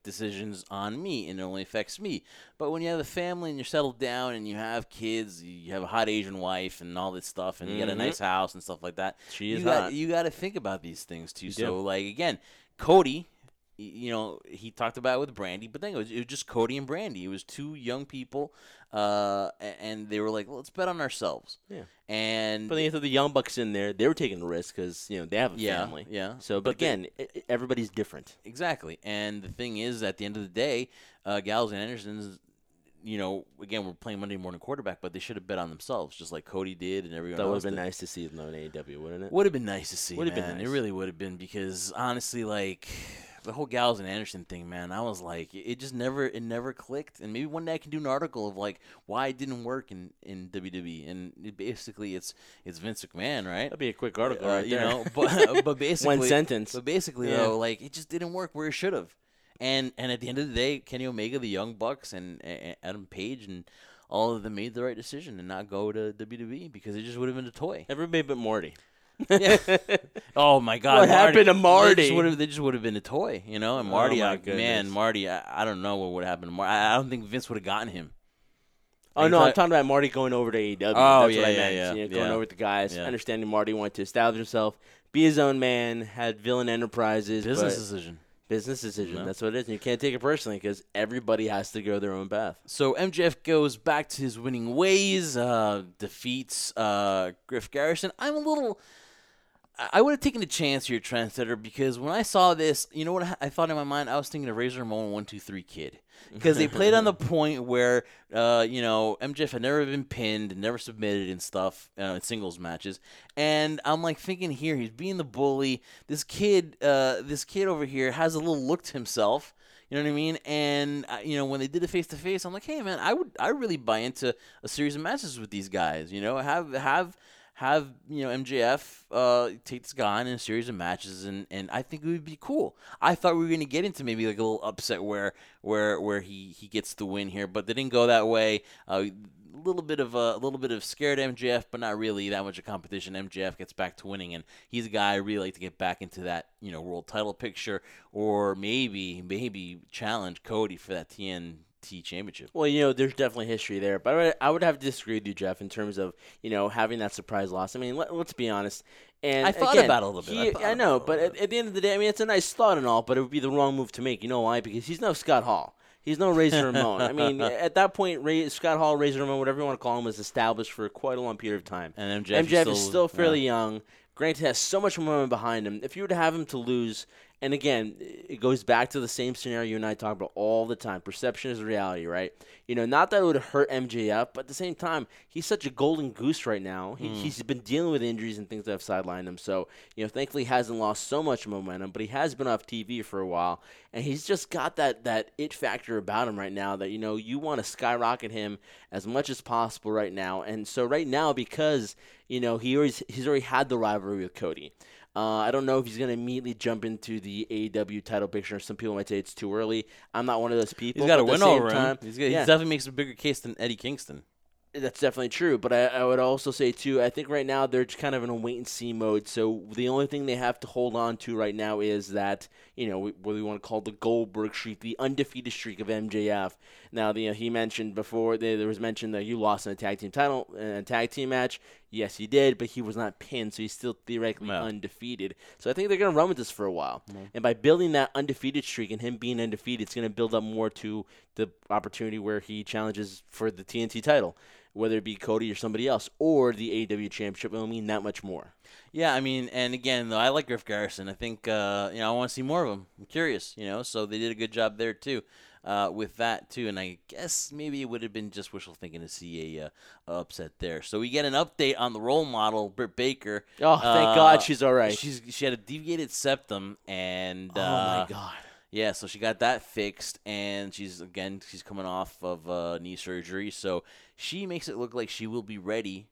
[SPEAKER 2] decisions on me, and it only affects me. But when you have a family and you're settled down and you have kids, you have a hot Asian wife and all this stuff, and you
[SPEAKER 3] Mm-hmm.
[SPEAKER 2] got a nice house and stuff like that,
[SPEAKER 3] She is
[SPEAKER 2] you got,
[SPEAKER 3] hot.
[SPEAKER 2] you got to think about these things too.
[SPEAKER 3] You
[SPEAKER 2] so,
[SPEAKER 3] do.
[SPEAKER 2] like again, Cody. You know, he talked about it with Brandy, but then it was, it was just Cody and Brandy. It was two young people, uh, a- and they were like, well, let's bet on ourselves.
[SPEAKER 3] Yeah.
[SPEAKER 2] And
[SPEAKER 3] But then you throw the Young Bucks in there. They were taking a risk because, you know, they have a
[SPEAKER 2] Yeah,
[SPEAKER 3] family.
[SPEAKER 2] yeah.
[SPEAKER 3] So, but,
[SPEAKER 2] But they-
[SPEAKER 3] again, i i- everybody's different.
[SPEAKER 2] exactly. And the thing is, at the end of the day, uh, Gallows and Anderson's, you know, again, we're playing Monday morning quarterback, but they should have bet on themselves, just like Cody did and everyone
[SPEAKER 3] That would
[SPEAKER 2] else
[SPEAKER 3] have been
[SPEAKER 2] did.
[SPEAKER 3] nice to see them though in A E W, wouldn't it?
[SPEAKER 2] Would have been nice to see,
[SPEAKER 3] Would have
[SPEAKER 2] man.
[SPEAKER 3] been
[SPEAKER 2] It
[SPEAKER 3] nice.
[SPEAKER 2] really would have been because honestly, like the whole Gallows and Anderson thing, man, I was like, it just never, it never clicked. And maybe one day I can do an article of like why it didn't work in, in W W E. And it basically, it's it's Vince McMahon, right?
[SPEAKER 3] That'd be a quick article,
[SPEAKER 2] Uh,
[SPEAKER 3] right
[SPEAKER 2] you
[SPEAKER 3] there.
[SPEAKER 2] know, but but basically,
[SPEAKER 3] One sentence.
[SPEAKER 2] But basically,
[SPEAKER 3] Yeah.
[SPEAKER 2] though, like it just didn't work where it should have. And and at the end of the day, Kenny Omega, the Young Bucks, and, and Adam Page, and all of them made the right decision and not go to W W E because it just would have been a toy.
[SPEAKER 3] Everybody but Marty.
[SPEAKER 2] Yeah. Oh my God!
[SPEAKER 3] What happened to
[SPEAKER 2] They
[SPEAKER 3] Marty?
[SPEAKER 2] just would have. They just would have been a toy, you know. And
[SPEAKER 3] Oh,
[SPEAKER 2] Marty,
[SPEAKER 3] my
[SPEAKER 2] I, man,
[SPEAKER 3] goodness.
[SPEAKER 2] Marty, I, I don't know what would happen to Marty. I I don't think Vince would have gotten him.
[SPEAKER 3] Oh
[SPEAKER 2] Like,
[SPEAKER 3] no,
[SPEAKER 2] I-
[SPEAKER 3] I'm talking about Marty going over to A E W.
[SPEAKER 2] Oh,
[SPEAKER 3] That's
[SPEAKER 2] yeah,
[SPEAKER 3] what I
[SPEAKER 2] yeah,
[SPEAKER 3] meant.
[SPEAKER 2] yeah,
[SPEAKER 3] You know, going
[SPEAKER 2] yeah.
[SPEAKER 3] over with the guys.
[SPEAKER 2] Yeah.
[SPEAKER 3] Understanding Marty wanted to establish himself, be his own man, had villain enterprises.
[SPEAKER 2] Business
[SPEAKER 3] but
[SPEAKER 2] decision.
[SPEAKER 3] business decision.
[SPEAKER 2] Yeah.
[SPEAKER 3] That's what it is. And you can't take it personally because everybody has to go their own path.
[SPEAKER 2] So M J F goes back to his winning ways, uh, defeats uh, Griff Garrison. I'm a little. I- I would have taken a chance here, Trendsetter, because when I saw this, you know what I- I thought in my mind? I was thinking of Razor Ramon one two three Kid. Because they played on the point where, uh, you know, M J F had never been pinned, never submitted and stuff uh, in singles matches. And I'm like thinking here, he's being the bully. This kid, uh, this kid over here has a little look to himself. You know what I mean? And uh, you know, when they did the face to face, I'm like, hey man, I would, I really buy into a series of matches with these guys. You know, have have have you know M J F uh, take this guy on in a series of matches, and, and I think it would be cool. I thought we were gonna get into maybe like a little upset where where where he, he gets the win here, but they didn't go that way. Uh, a little bit of a, a little bit of scared M J F, but not really that much of competition. M J F gets back to winning, and he's a guy I really like to get back into that you know world title picture, or maybe maybe challenge Cody for that T N T championship.
[SPEAKER 3] Well, you know, there's definitely history there, but I would, I would have to disagree with you, Jeff, in terms of you know having that surprise loss. I mean, let, let's be honest. And
[SPEAKER 2] I thought
[SPEAKER 3] again,
[SPEAKER 2] about it a little bit.
[SPEAKER 3] he-
[SPEAKER 2] I thought
[SPEAKER 3] I know,
[SPEAKER 2] about it a
[SPEAKER 3] but
[SPEAKER 2] little
[SPEAKER 3] at, at the end of the day, I mean, it's a nice thought and all, but it would be the wrong move to make. You know why? Because he's no Scott Hall. He's no Razor Ramon. I mean, at that point, Ray, Scott Hall, Razor Ramon, whatever you want to call him, was established for quite a long period of time.
[SPEAKER 2] And M J F,
[SPEAKER 3] M J F is
[SPEAKER 2] still-
[SPEAKER 3] still fairly
[SPEAKER 2] yeah.
[SPEAKER 3] young. Granted, has so much momentum behind him. If you were to have him to lose, and again, it goes back to the same scenario you and I talk about all the time. Perception is reality, right? You know, not that it would hurt M J F, but at the same time, he's such a golden goose right now. He,
[SPEAKER 2] Mm.
[SPEAKER 3] He's been dealing with injuries and things that have sidelined him. So, you know, thankfully he hasn't lost so much momentum, but he has been off T V for a while. And he's just got that, that it factor about him right now that, you know, you want to skyrocket him as much as possible right now. And so right now, because, you know, he always, he's already had the rivalry with Cody. Uh, I don't know if he's going to immediately jump into the A E W title picture. Some people might say it's too early. I'm not one of those people.
[SPEAKER 2] He's got
[SPEAKER 3] but
[SPEAKER 2] to
[SPEAKER 3] at
[SPEAKER 2] win
[SPEAKER 3] the same
[SPEAKER 2] over
[SPEAKER 3] time,
[SPEAKER 2] him. He's got,
[SPEAKER 3] yeah,
[SPEAKER 2] He definitely makes a bigger case than Eddie Kingston.
[SPEAKER 3] that's definitely true. But I, I would also say, too, I think right now they're just kind of in a wait-and-see mode. So the only thing they have to hold on to right now is that, you know, what we want to call the Goldberg streak, the undefeated streak of M J F. Now, the, you know, he mentioned before, there, there was mention that you lost in a tag team title, in a tag team match. Yes, he did, but he was not pinned, so he's still theoretically
[SPEAKER 2] No.
[SPEAKER 3] undefeated. So I think they're going to run with this for a while. And by building that undefeated streak and him being undefeated, it's going to build up more to the opportunity where he challenges for the T N T title, whether it be Cody or somebody else, or the A E W championship. It will mean that much more.
[SPEAKER 2] Yeah, I mean, and again, though, I like Griff Garrison. I think, uh, you know, I want to see more of him. I'm curious, you know, so they did a good job there, too, uh, with that, too. And I guess maybe it would have been just wishful thinking to see a uh, upset there. So we get an update on the role model, Britt Baker.
[SPEAKER 3] Oh, thank
[SPEAKER 2] Uh,
[SPEAKER 3] God she's all right.
[SPEAKER 2] She's She had a deviated septum, and
[SPEAKER 3] oh,
[SPEAKER 2] uh,
[SPEAKER 3] my God.
[SPEAKER 2] yeah, so she got that fixed, and she's, again, she's coming off of uh, knee surgery. So she makes it look like she will be ready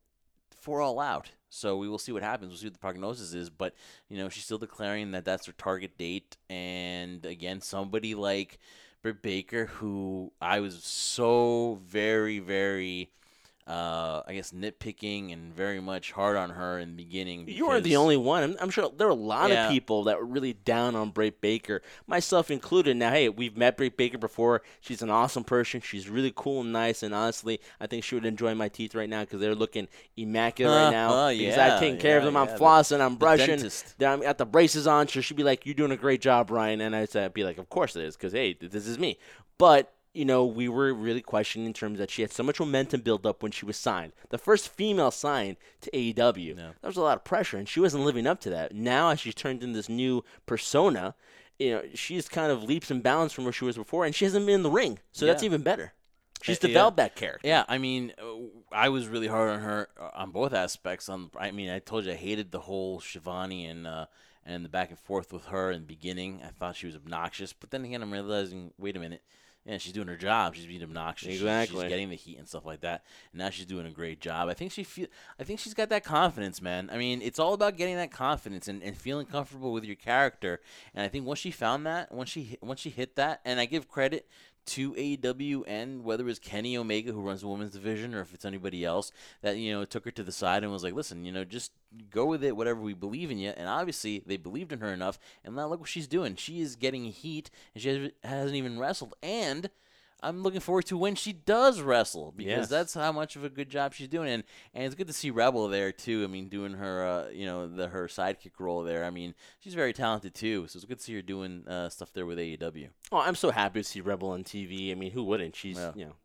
[SPEAKER 2] for All Out. So we will see what happens. We'll see what the prognosis is. But, you know, she's still declaring that that's her target date. And, again, somebody like Britt Baker, who I was so very, very uh, I guess, nitpicking and very much hard on her in the beginning.
[SPEAKER 3] You weren't the
[SPEAKER 2] because-
[SPEAKER 3] only one. I'm, I'm sure there were a lot
[SPEAKER 2] Yeah.
[SPEAKER 3] of people that were really down on Britt Baker, myself included. Now, hey, we've met Britt Baker before. She's an awesome person. She's really cool and nice. And honestly, I think she would enjoy my teeth right now because they're looking immaculate right now.
[SPEAKER 2] Uh,
[SPEAKER 3] because
[SPEAKER 2] yeah,
[SPEAKER 3] I've taken care of
[SPEAKER 2] yeah,
[SPEAKER 3] them. I'm
[SPEAKER 2] yeah, the-
[SPEAKER 3] flossing. I'm
[SPEAKER 2] the
[SPEAKER 3] brushing.
[SPEAKER 2] dentist.
[SPEAKER 3] Then I'm got the braces on. So she'd be like, "You're doing a great job, Ryan." And I'd say- I'd be like, "Of course it is," because hey, this is me. But you know, we were really questioning in terms that she had so much momentum build up when she was signed. The first female signed to A E W.
[SPEAKER 2] Yeah.
[SPEAKER 3] There was a lot of pressure, and she wasn't living up to that. Now, as she's turned into this new persona, you know, she's kind of leaps and bounds from where she was before, and she hasn't been in the ring. So that's
[SPEAKER 2] Yeah.
[SPEAKER 3] even better. She's
[SPEAKER 2] Uh, yeah.
[SPEAKER 3] developed that character.
[SPEAKER 2] Yeah, I mean, uh, I was really hard on her uh, on both aspects. On, I mean, I told you I hated the whole Shivani and uh, and the back and forth with her in the beginning. I thought she was obnoxious, but then again, I'm realizing, wait a minute, yeah, she's doing her job. She's being obnoxious. She's-
[SPEAKER 3] Exactly.
[SPEAKER 2] She's getting the heat and stuff like that. And now she's doing a great job. I think she feel. I think she's got that confidence, man. I mean, it's all about getting that confidence and, and feeling comfortable with your character. And I think once she found that, once she hit- once she hit that, and I give credit to A E W and whether it was Kenny Omega who runs the women's division or if it's anybody else that, you know, took her to the side and was like, listen, you know, just go with it, whatever we believe in you. And obviously they believed in her enough. And now look what she's doing. She is getting heat and she has- hasn't even wrestled. And I'm looking forward to when she does wrestle because
[SPEAKER 3] Yes.
[SPEAKER 2] that's how much of a good job she's doing. And and it's good to see Rebel there too. I mean, doing her, uh, you know, the her sidekick role there. I mean, she's very talented too. So it's good to see her doing uh, stuff there with A E W.
[SPEAKER 3] Oh, I'm so happy to see Rebel on T V. I mean, who wouldn't? She's,
[SPEAKER 2] Yeah.
[SPEAKER 3] you know,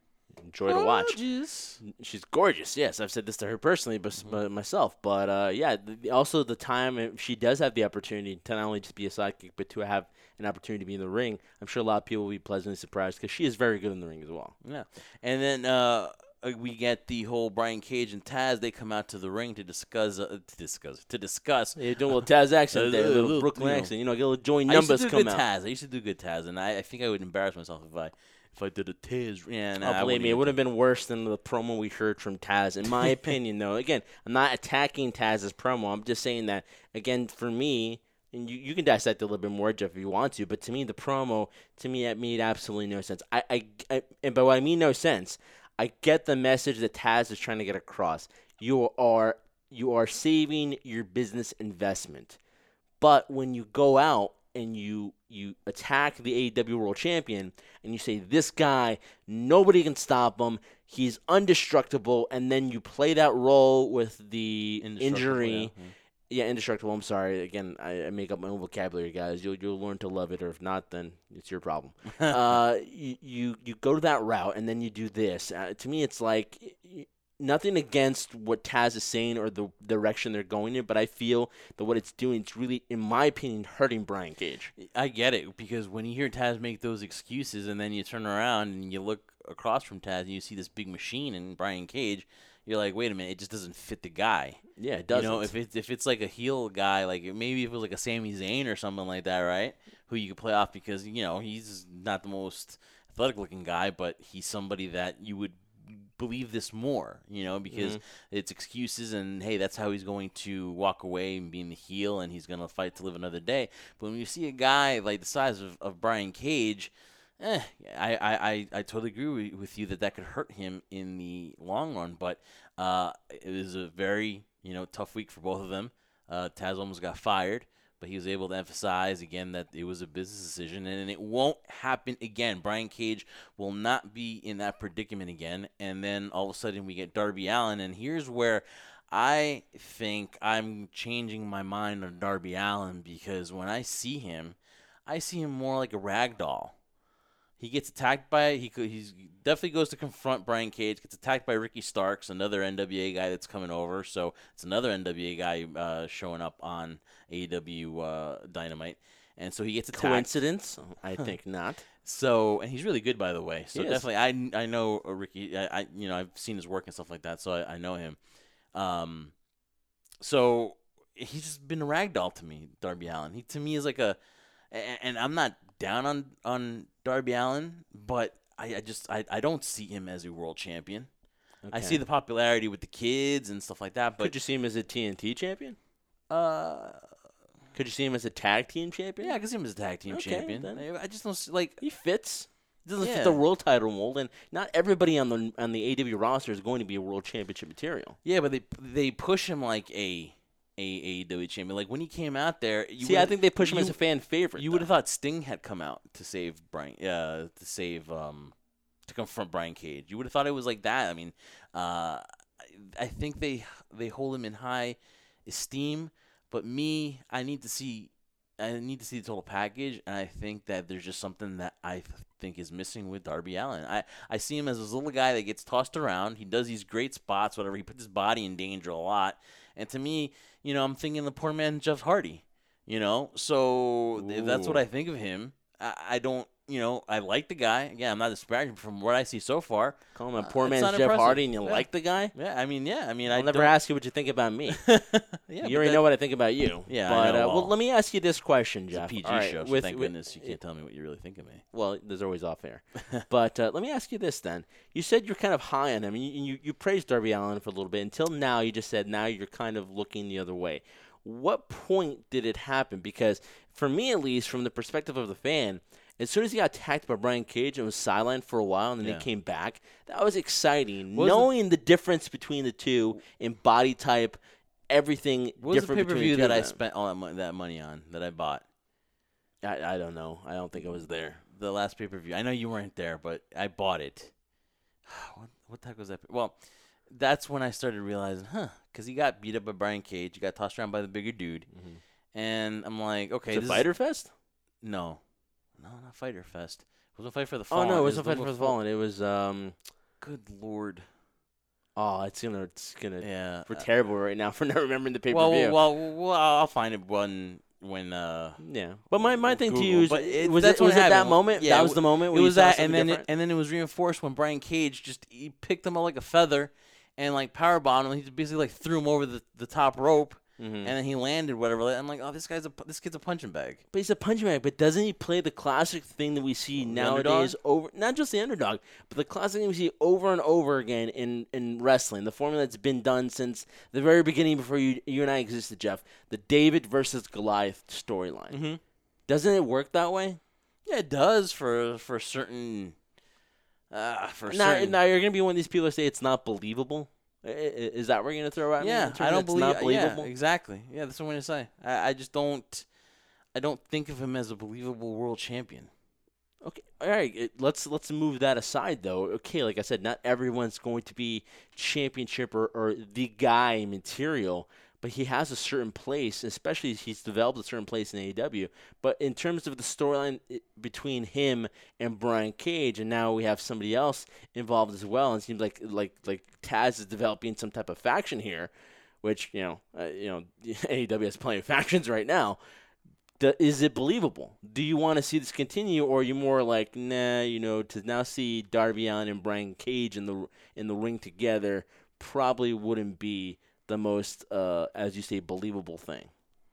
[SPEAKER 3] enjoy to watch.
[SPEAKER 2] Gorgeous.
[SPEAKER 3] She's gorgeous. Yes, I've said this to her personally, but,
[SPEAKER 2] Mm-hmm.
[SPEAKER 3] but myself. But uh, yeah, the, also the time if she does have the opportunity to not only just be a sidekick, but to have an opportunity to be in the ring, I'm sure a lot of people will be pleasantly surprised because she is very good in the ring as well.
[SPEAKER 2] Yeah, and then uh, uh, we get the whole Brian Cage and Taz. They come out to the ring to discuss, uh, to discuss, to discuss.
[SPEAKER 3] You're doing a little Taz accent
[SPEAKER 2] A
[SPEAKER 3] there, a
[SPEAKER 2] little-
[SPEAKER 3] little Brooklyn
[SPEAKER 2] you know.
[SPEAKER 3] accent. You know, get a little joint
[SPEAKER 2] I used to
[SPEAKER 3] numbers
[SPEAKER 2] do
[SPEAKER 3] come
[SPEAKER 2] good
[SPEAKER 3] out.
[SPEAKER 2] Taz. I used to do good Taz, and I, I think I would embarrass myself if I if I did a Taz. Yeah, nah,
[SPEAKER 3] Oh,
[SPEAKER 2] I
[SPEAKER 3] believe
[SPEAKER 2] wouldn't
[SPEAKER 3] me, it
[SPEAKER 2] even
[SPEAKER 3] would
[SPEAKER 2] do
[SPEAKER 3] have been worse than the promo we heard from Taz, in my opinion, though. Again, I'm not attacking Taz's promo. I'm just saying that, again, for me, and you, you can dissect it a little bit more, Jeff, if you want to, but to me, the promo, to me, it made absolutely no sense. I, I, I and by what I mean no sense, I get the message that Taz is trying to get across. You are, you are saving your business investment. But when you go out and you you attack the A E W World Champion and you say, this guy, nobody can stop him, he's indestructible, and then you play that role with the
[SPEAKER 2] Indestructible,
[SPEAKER 3] injury.
[SPEAKER 2] yeah.
[SPEAKER 3] Yeah, indestructible. I'm sorry. Again, I, I make up my own vocabulary, guys. You'll you'll learn to love it, or if not, then it's your problem. uh, you, you you go to that route, and then you do this. Uh, to me, it's like y- nothing against what Taz is saying or the direction they're going in, but I feel that what it's doing, it's really, in my opinion, hurting Brian Cage.
[SPEAKER 2] I get it because when you hear Taz make those excuses and then you turn around and you look across from Taz and you see this big machine and Brian Cage, you're like, wait a minute, it just doesn't fit the guy.
[SPEAKER 3] Yeah, it does.
[SPEAKER 2] You know, if it's if it's like a heel guy, like maybe if it was like a Sami Zayn or something like that, right? Who you could play off because you know he's not the most athletic looking guy, but he's somebody that you would believe this more, you know, because it's excuses and hey, that's how he's going to walk away and being the heel and he's going to fight to live another day. But when you see a guy like the size of, of Brian Cage, eh, I, I, I, I totally agree with you that that could hurt him in the long run. But uh, it was a very, you know, tough week for both of them. Uh, Taz almost got fired. But he was able to emphasize, again, that it was a business decision, and it won't happen again. Brian Cage will not be in that predicament again. And then all of a sudden we get Darby Allin, and here's where I think I'm changing my mind on Darby Allin because when I see him, I see him more like a rag doll. He gets attacked by he he's definitely goes to confront Brian Cage. Gets attacked by Ricky Starks, another N W A guy that's coming over. So it's another N W A guy uh, showing up on A E W uh, Dynamite, and so he gets attacked.
[SPEAKER 3] Coincidence? I think not.
[SPEAKER 2] So and he's really good, by the way. So
[SPEAKER 3] He is.
[SPEAKER 2] definitely, I I know Ricky. I, I you know I've seen his work and stuff like that, so I, I know him. Um, so he's just been a ragdoll to me, Darby Allin. He to me is like a, and, and I'm not down on on Darby Allin, but I, I just I, I don't see him as a world champion. I
[SPEAKER 3] Okay.
[SPEAKER 2] see the popularity with the kids and stuff like that, but
[SPEAKER 3] Could you see him as a T N T champion?
[SPEAKER 2] uh,
[SPEAKER 3] Could you see him as a tag team champion?
[SPEAKER 2] yeah, I can see him as a tag team
[SPEAKER 3] Okay,
[SPEAKER 2] champion.
[SPEAKER 3] then.
[SPEAKER 2] I I just don't see, like
[SPEAKER 3] He fits. It doesn't
[SPEAKER 2] Yeah.
[SPEAKER 3] fit the world title mold, and not everybody on the on the A E W roster is going to be a world championship material.
[SPEAKER 2] Yeah, but they they push him like a a A E W champion. Like when he came out there, you
[SPEAKER 3] See, I
[SPEAKER 2] would've-
[SPEAKER 3] think they push him
[SPEAKER 2] you,
[SPEAKER 3] as a fan favorite.
[SPEAKER 2] You would have thought Sting had come out to save Brian, uh, to save um, to confront Brian Cage. You would have thought it was like that. I mean, uh, I think they they hold him in high esteem, but me, I need to see. I need to see the total package, and I think that there's just something that I th- think is missing with Darby Allin. I, I see him as this little guy that gets tossed around. He does these great spots, whatever. He puts his body in danger a lot. And to me, you know, I'm thinking the poor man Jeff Hardy, you know? So th- that's what
[SPEAKER 3] Ooh.
[SPEAKER 2] I think of him. I, I don't, you know, I like the guy. Again, I'm not disparaging from what I see so far.
[SPEAKER 3] Call him a
[SPEAKER 2] Uh,
[SPEAKER 3] poor
[SPEAKER 2] it's
[SPEAKER 3] man's
[SPEAKER 2] not
[SPEAKER 3] Jeff
[SPEAKER 2] impressive.
[SPEAKER 3] Hardy, and you
[SPEAKER 2] Yeah.
[SPEAKER 3] like the guy?
[SPEAKER 2] Yeah, I mean, yeah. I mean,
[SPEAKER 3] I'll
[SPEAKER 2] I
[SPEAKER 3] never
[SPEAKER 2] don't-
[SPEAKER 3] ask you what you think about me.
[SPEAKER 2] yeah,
[SPEAKER 3] you
[SPEAKER 2] but
[SPEAKER 3] already
[SPEAKER 2] that-
[SPEAKER 3] know what I think about you.
[SPEAKER 2] Yeah, I
[SPEAKER 3] but
[SPEAKER 2] know,
[SPEAKER 3] uh, well,
[SPEAKER 2] well,
[SPEAKER 3] let me ask you this question,
[SPEAKER 2] It's a
[SPEAKER 3] Jeff.
[SPEAKER 2] P G
[SPEAKER 3] All right,
[SPEAKER 2] show, so
[SPEAKER 3] with-
[SPEAKER 2] thank
[SPEAKER 3] with-
[SPEAKER 2] goodness you can't tell me what you really think of me.
[SPEAKER 3] Well, there's always off air. But uh, let me ask you this then. You said you're kind of high on him. You, you, you praised Darby Allin for a little bit. Until now, you just said now you're kind of looking the other way. What point did it happen? Because for me, at least, from the perspective of the fan, as soon as he got attacked by Brian Cage and was sidelined for a while and then
[SPEAKER 2] Yeah.
[SPEAKER 3] he came back, that was exciting.
[SPEAKER 2] What was the-
[SPEAKER 3] Knowing the, difference between the two in body type, everything
[SPEAKER 2] What was the
[SPEAKER 3] different
[SPEAKER 2] pay per
[SPEAKER 3] between
[SPEAKER 2] view
[SPEAKER 3] the two
[SPEAKER 2] that
[SPEAKER 3] of
[SPEAKER 2] I
[SPEAKER 3] them.
[SPEAKER 2] spent all that, mo- that money on, that I bought?
[SPEAKER 3] I, I don't know. I don't think I was there.
[SPEAKER 2] The last pay per view. I know you weren't there, but I bought it. what what the heck was that? Well, that's when I started realizing, huh? Because he got beat up by Brian Cage. He got tossed around by the bigger dude, and I'm like, okay,
[SPEAKER 3] Is it
[SPEAKER 2] this
[SPEAKER 3] Fighter Fest?
[SPEAKER 2] Is, no, no, not Fighter Fest. It was a Fight for the
[SPEAKER 3] Oh
[SPEAKER 2] Fallen.
[SPEAKER 3] no, it was
[SPEAKER 2] It
[SPEAKER 3] a Fight for the
[SPEAKER 2] before-
[SPEAKER 3] Fallen. It was um.
[SPEAKER 2] Good lord.
[SPEAKER 3] Oh, it's gonna, it's gonna.
[SPEAKER 2] Yeah.
[SPEAKER 3] We're
[SPEAKER 2] uh,
[SPEAKER 3] terrible right now for not remembering the pay per
[SPEAKER 2] well,
[SPEAKER 3] view.
[SPEAKER 2] well, well, well, I'll find it when when uh.
[SPEAKER 3] yeah, but my, my thing to
[SPEAKER 2] Google,
[SPEAKER 3] you is,
[SPEAKER 2] but it-
[SPEAKER 3] was
[SPEAKER 2] that's
[SPEAKER 3] it
[SPEAKER 2] what
[SPEAKER 3] was it that
[SPEAKER 2] happened.
[SPEAKER 3] moment?
[SPEAKER 2] Yeah,
[SPEAKER 3] that
[SPEAKER 2] it
[SPEAKER 3] was
[SPEAKER 2] w-
[SPEAKER 3] the moment.
[SPEAKER 2] It
[SPEAKER 3] Where
[SPEAKER 2] was
[SPEAKER 3] you saw
[SPEAKER 2] that,
[SPEAKER 3] something
[SPEAKER 2] and then it,
[SPEAKER 3] different?
[SPEAKER 2] and then it was reinforced when Brian Cage just he picked him up like a feather, and like powerbombed him. He just basically like threw him over the, the top rope,
[SPEAKER 3] Mhm.
[SPEAKER 2] and then he landed whatever. I'm like, oh, this guy's a this kid's a punching bag.
[SPEAKER 3] But he's a punching bag. But doesn't he play the classic thing that we see
[SPEAKER 2] The
[SPEAKER 3] nowadays over? Not just the underdog, but the classic thing we see over and over again in, in wrestling. The formula that's been done since the very beginning, before you you and I existed, Jeff. The David versus Goliath storyline.
[SPEAKER 2] Mm-hmm.
[SPEAKER 3] Doesn't it work that way?
[SPEAKER 2] Yeah, it does for for certain. Uh, for
[SPEAKER 3] Now,
[SPEAKER 2] certain.
[SPEAKER 3] now you're gonna be one of these people that say it's not believable. I- I- Is that what you're gonna throw at me?
[SPEAKER 2] Yeah,
[SPEAKER 3] in terms
[SPEAKER 2] I
[SPEAKER 3] of
[SPEAKER 2] don't
[SPEAKER 3] it's
[SPEAKER 2] believe.
[SPEAKER 3] Not believable.
[SPEAKER 2] Yeah, exactly. Yeah, that's what I'm gonna say. I, I just don't. I don't think of him as a believable world champion.
[SPEAKER 3] Okay, all right. it- Let's let's move that aside, though. Okay, like I said, not everyone's going to be championship or, or the guy material, but he has a certain place, especially he's developed a certain place in A E W. But in terms of the storyline i- between him and Brian Cage, and now we have somebody else involved as well, and it seems like like like Taz is developing some type of faction here, which you know uh, you know A E W has plenty of factions right now. Do, is it believable? Do you want to see this continue, or are you more like, nah, you know, to now see Darby Allin and Brian Cage in the in the ring together probably wouldn't be the most, uh, as you say, believable thing.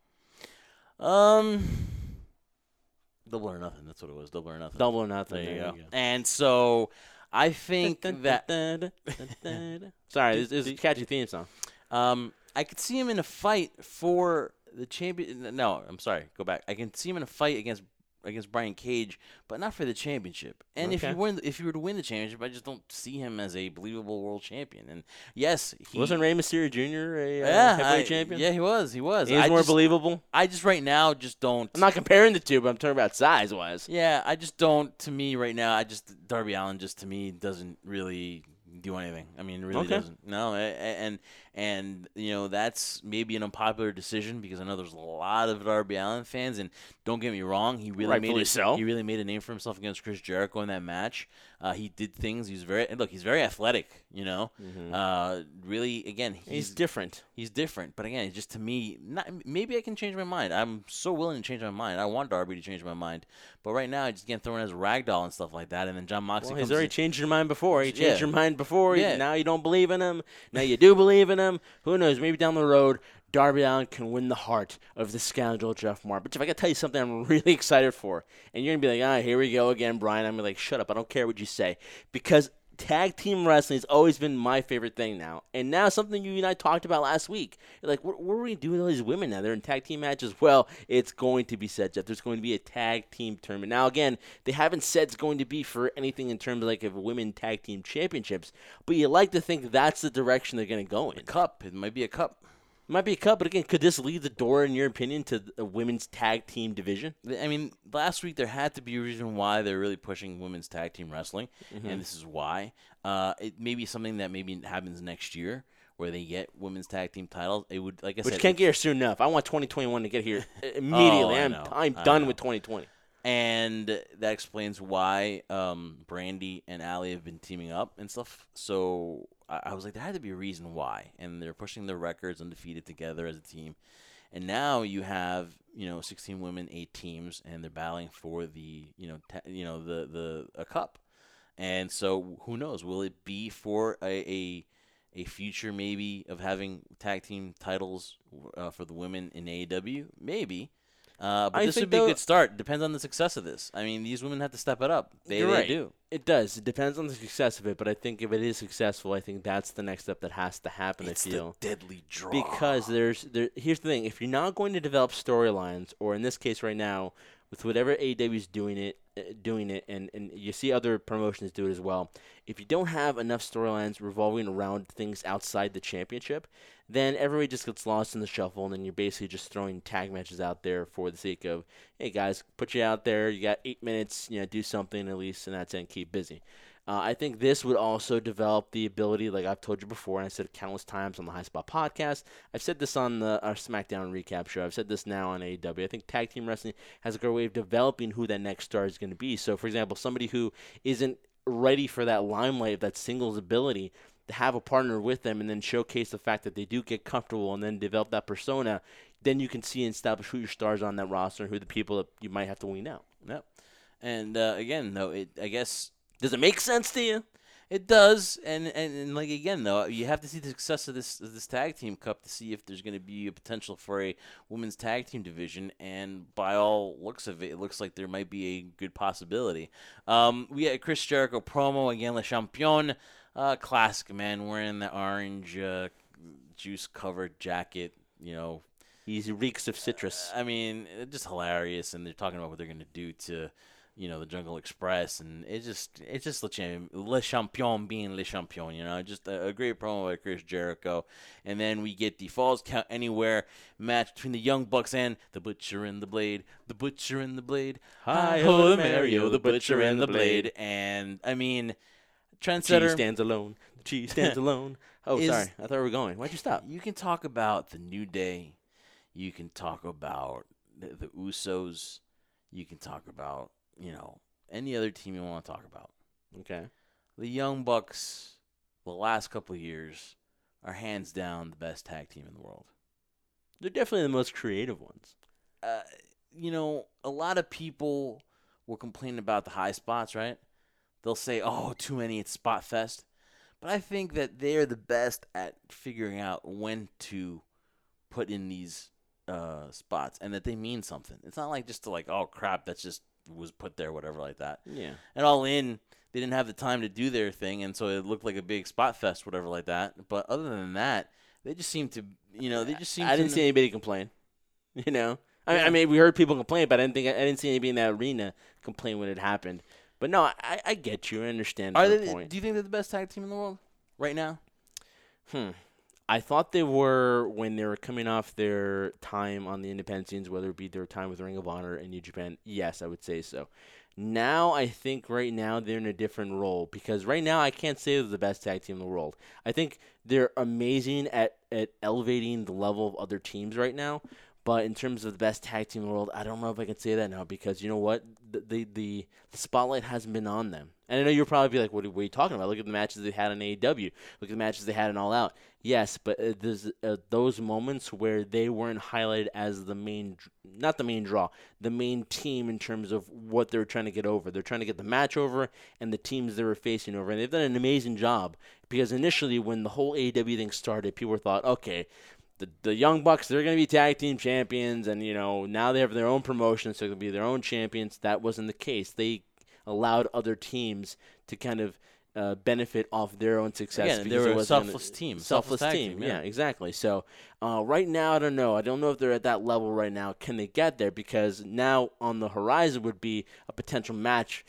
[SPEAKER 2] Um, double or nothing. That's what it was. Double or nothing.
[SPEAKER 3] Double or nothing.
[SPEAKER 2] There you
[SPEAKER 3] there
[SPEAKER 2] go. And so I think that
[SPEAKER 3] Sorry, this this is a catchy theme song.
[SPEAKER 2] um I could see him in a fight for the champion. No, I'm sorry. Go back. I can see him in a fight against against Brian Cage, but not for the championship. And if
[SPEAKER 3] Okay.
[SPEAKER 2] you win, if you were to win the championship, I just don't see him as a believable world champion. And yes, he
[SPEAKER 3] Wasn't Rey Mysterio Junior a uh,
[SPEAKER 2] yeah,
[SPEAKER 3] heavyweight
[SPEAKER 2] I-
[SPEAKER 3] champion?
[SPEAKER 2] Yeah, he was. He was.
[SPEAKER 3] He was
[SPEAKER 2] I
[SPEAKER 3] more
[SPEAKER 2] just,
[SPEAKER 3] believable.
[SPEAKER 2] I just right now just don't.
[SPEAKER 3] I'm not comparing the two, but I'm talking about size wise.
[SPEAKER 2] Yeah, I just don't. To me, right now, I just Darby Allin just to me doesn't really do anything. I mean, it really
[SPEAKER 3] Okay.
[SPEAKER 2] doesn't. No, a- a- and and you know that's maybe an unpopular decision because I know there's a lot of Darby Allin fans, and don't get me wrong, he really
[SPEAKER 3] Rightfully
[SPEAKER 2] made it.
[SPEAKER 3] so.
[SPEAKER 2] He really made a name for himself against Chris Jericho in that match. Uh, he did things. He's very and look. He's very athletic. You know, uh, really again, he's,
[SPEAKER 3] He's different.
[SPEAKER 2] He's different, but again, just to me, not, maybe I can change my mind. I'm so willing to change my mind. I want Darby to change my mind, but right now, I just get thrown as a ragdoll and stuff like that. And then John Moxley
[SPEAKER 3] Well,
[SPEAKER 2] comes.
[SPEAKER 3] he's already
[SPEAKER 2] in-
[SPEAKER 3] changed your mind before. He changed
[SPEAKER 2] Yeah.
[SPEAKER 3] your mind before.
[SPEAKER 2] Yeah.
[SPEAKER 3] Now you don't believe in him. Now you do believe in him. Who knows? Maybe down the road, Darby Allin can win the heart of the scoundrel Jeff Martin. But Jeff, I got to tell you something I'm really excited for. And you're going to be like, ah, here we go again, Brian. I'm gonna be like, shut up. I don't care what you say. Because tag team wrestling has always been my favorite thing now. And now something you and I talked about last week. You're like, what, what are we doing with all these women now? They're in tag team matches. Well, it's going to be set, Jeff. There's going to be a tag team tournament. Now, again, they haven't said it's going to be for anything in terms of like of women tag team championships, but you like to think that's the direction they're going to go in.
[SPEAKER 2] A cup. It might be a cup.
[SPEAKER 3] Might be a cup, but again, could this lead the door, in your opinion, to a women's tag team division?
[SPEAKER 2] I mean, last week there had to be a reason why they're really pushing women's tag team wrestling,
[SPEAKER 3] Mm-hmm.
[SPEAKER 2] and this is why. Uh, it may be something that maybe happens next year where they get women's tag team titles. It would, like I
[SPEAKER 3] Which
[SPEAKER 2] said,
[SPEAKER 3] can't get here soon enough. I want twenty twenty-one to get here immediately.
[SPEAKER 2] Oh, I
[SPEAKER 3] I'm,
[SPEAKER 2] know.
[SPEAKER 3] I'm
[SPEAKER 2] I
[SPEAKER 3] done
[SPEAKER 2] know.
[SPEAKER 3] with twenty twenty.
[SPEAKER 2] and that explains why um, Brandy and Allie have been teaming up and stuff. So I, I was like, there had to be a reason why, and they're pushing their records undefeated together as a team. And now you have, you know, sixteen women, eight teams, and they're battling for the, you know, ta- you know, the the a cup. And so who knows? Will it be for a a, a future maybe of having tag team titles uh, for the women in A E W? Maybe. Uh, but
[SPEAKER 3] I
[SPEAKER 2] this
[SPEAKER 3] think
[SPEAKER 2] would be a
[SPEAKER 3] though-
[SPEAKER 2] good start. Depends on the success of this. I mean, these women have to step it up. They,
[SPEAKER 3] You're
[SPEAKER 2] they
[SPEAKER 3] right.
[SPEAKER 2] do.
[SPEAKER 3] It does. It depends on the success of it, but I think if it is successful, I think that's the next step that has to happen.
[SPEAKER 2] It's
[SPEAKER 3] I feel
[SPEAKER 2] the deadly draw.
[SPEAKER 3] because there's there. Here's the thing: if you're not going to develop storylines, or in this case right now, with whatever A E W is doing it, uh, doing it, and and you see other promotions do it as well. If you don't have enough storylines revolving around things outside the championship, then everybody just gets lost in the shuffle, and then you're basically just throwing tag matches out there for the sake of, hey guys, put you out there. You got eight minutes, you know, do something at least, and that's it. And keep busy. Uh, I think this would also develop the ability, like I've told you before, and I said it countless times on the High Spot podcast. I've said this on the our SmackDown recap show. I've said this now on A E W. I think tag team wrestling has a great way of developing who that next star is going to be. So, for example, somebody who isn't ready for that limelight, that singles ability, to have a partner with them and then showcase the fact that they do get comfortable and then develop that persona, then you can see and establish who your stars on that roster and who the people that you might have to wean out.
[SPEAKER 2] Yep. And uh, again, though, it I guess
[SPEAKER 3] Does it make sense to you?
[SPEAKER 2] it does. And, and, and like again, though, you have to see the success of this of this tag team cup to see if there's going to be a potential for a women's tag team division. And by all looks of it, it looks like there might be a good possibility. Um, we had Chris Jericho promo again, Le Champion. Uh, classic, man, wearing the orange uh, juice-covered jacket, you know.
[SPEAKER 3] He reeks of citrus.
[SPEAKER 2] I mean, it's just hilarious, and they're talking about what they're going to do to, you know, the Jungle Express, and it just, it's just Le, Champ- Le Champion being Le Champion, you know, just a, a great promo by Chris Jericho. And then we get the Falls Count Anywhere match between the Young Bucks and the Butcher and the Blade, the Butcher and the Blade.
[SPEAKER 3] Hi-ho, Mario, the Butcher and the Blade.
[SPEAKER 2] And, I mean...
[SPEAKER 3] Cheese
[SPEAKER 2] Trendsetter
[SPEAKER 3] stands alone. The cheese stands alone. Oh,
[SPEAKER 2] Is-
[SPEAKER 3] sorry. I thought we were going. Why'd you stop?
[SPEAKER 2] You can talk about the New Day. You can talk about the, the Usos. You can talk about, you know, any other team you want to talk about.
[SPEAKER 3] Okay.
[SPEAKER 2] The Young Bucks, the last couple of years, are hands down the best tag team in the world.
[SPEAKER 3] They're definitely the most creative ones.
[SPEAKER 2] Uh, you know, a lot of people will complain about the high spots, right? They'll say, oh, too many at Spot Fest. But I think that they're the best at figuring out when to put in these uh, spots and that they mean something. It's not like just to like, oh, crap, that's just was put there, whatever like that.
[SPEAKER 3] Yeah.
[SPEAKER 2] And All In, they didn't have the time to do their thing, and so it looked like a big Spot Fest, whatever like that. But other than that, they just seem to, you know, they just seem
[SPEAKER 3] I
[SPEAKER 2] to...
[SPEAKER 3] didn't see anybody complain. You know? I,
[SPEAKER 2] Yeah.
[SPEAKER 3] I mean, we heard people complain, but I didn't think I didn't see anybody in that arena complain when it happened. But no, I, I get you. I understand
[SPEAKER 2] Are
[SPEAKER 3] the
[SPEAKER 2] they,
[SPEAKER 3] point.
[SPEAKER 2] do you think they're the best tag team in the world right now?
[SPEAKER 3] Hmm. I thought they were when they were coming off their time on the independent scenes, whether it be their time with Ring of Honor and New Japan. Yes, I would say so. Now, I think right now they're in a different role because right now I can't say they're the best tag team in the world. I think they're amazing at, at elevating the level of other teams right now. But in terms of the best tag team in the world, I don't know if I can say that now because you know what? The the, the, the spotlight hasn't been on them. And I know you'll probably be like, what are, what are you talking about? Look at the matches they had in A E W. Look at the matches they had in All Out. Yes, but uh, there's uh, those moments where they weren't highlighted as the main, not the main draw, the main team in terms of what they're trying to get over. They're trying to get the match over and the teams they were facing over. And they've done an amazing job because initially when the whole A E W thing started, people thought, okay, The the Young Bucks, they're going to be tag team champions, and, you know, now they have their own promotion, so they're going to be their own champions. That wasn't the case. They allowed other teams to kind of uh, benefit off their own success.
[SPEAKER 2] Again,
[SPEAKER 3] because
[SPEAKER 2] they
[SPEAKER 3] it
[SPEAKER 2] were a
[SPEAKER 3] wasn't
[SPEAKER 2] selfless team.
[SPEAKER 3] Selfless,
[SPEAKER 2] Selfless tag
[SPEAKER 3] team,
[SPEAKER 2] team,
[SPEAKER 3] yeah.
[SPEAKER 2] yeah.
[SPEAKER 3] exactly. So uh, right now, I don't know. I don't know if they're at that level right now. Can they get there? Because now on the horizon would be a potential match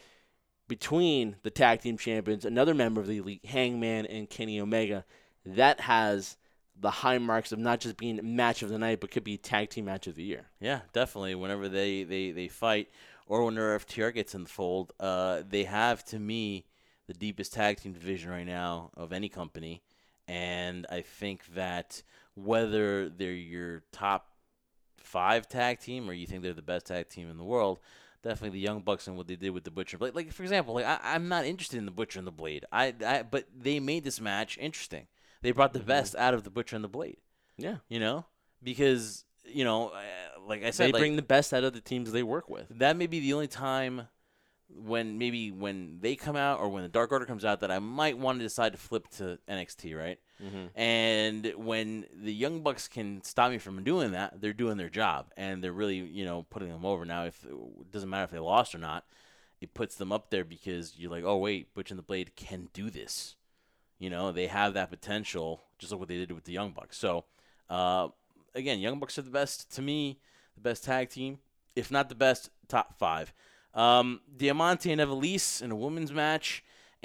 [SPEAKER 3] between the tag team champions, another member of the Elite, Hangman and Kenny Omega. That has the high marks of not just being match of the night, but could be tag team match of the year.
[SPEAKER 2] Yeah, definitely. Whenever they, they, they fight, or whenever F T R gets in the fold, uh, they have, to me, the deepest tag team division right now of any company. And I think that whether they're your top five tag team or you think they're the best tag team in the world, definitely the Young Bucks and what they did with the Butcher and Blade. Like, for example, like I, I'm not interested in the Butcher and the Blade. I, I but they made this match interesting. They brought the mm-hmm. best out of the Butcher and the Blade.
[SPEAKER 3] Yeah,
[SPEAKER 2] you know, because you know, like I said,
[SPEAKER 3] they
[SPEAKER 2] like,
[SPEAKER 3] bring the best out of the teams they work with.
[SPEAKER 2] That may be the only time when maybe when they come out or when the Dark Order comes out that I might want to decide to flip to N X T, right? Mm-hmm. And when the Young Bucks can stop me from doing that, they're doing their job and they're really, you know, putting them over. Now, if it doesn't matter if they lost or not, it puts them up there because you're like, oh wait, Butch and the Blade can do this. You know, they have that potential, just like what they did with the Young Bucks. So, uh, again, Young Bucks are the best, to me, the best tag team, if not the best, top five. Um, Diamante and Evilise in a women's match,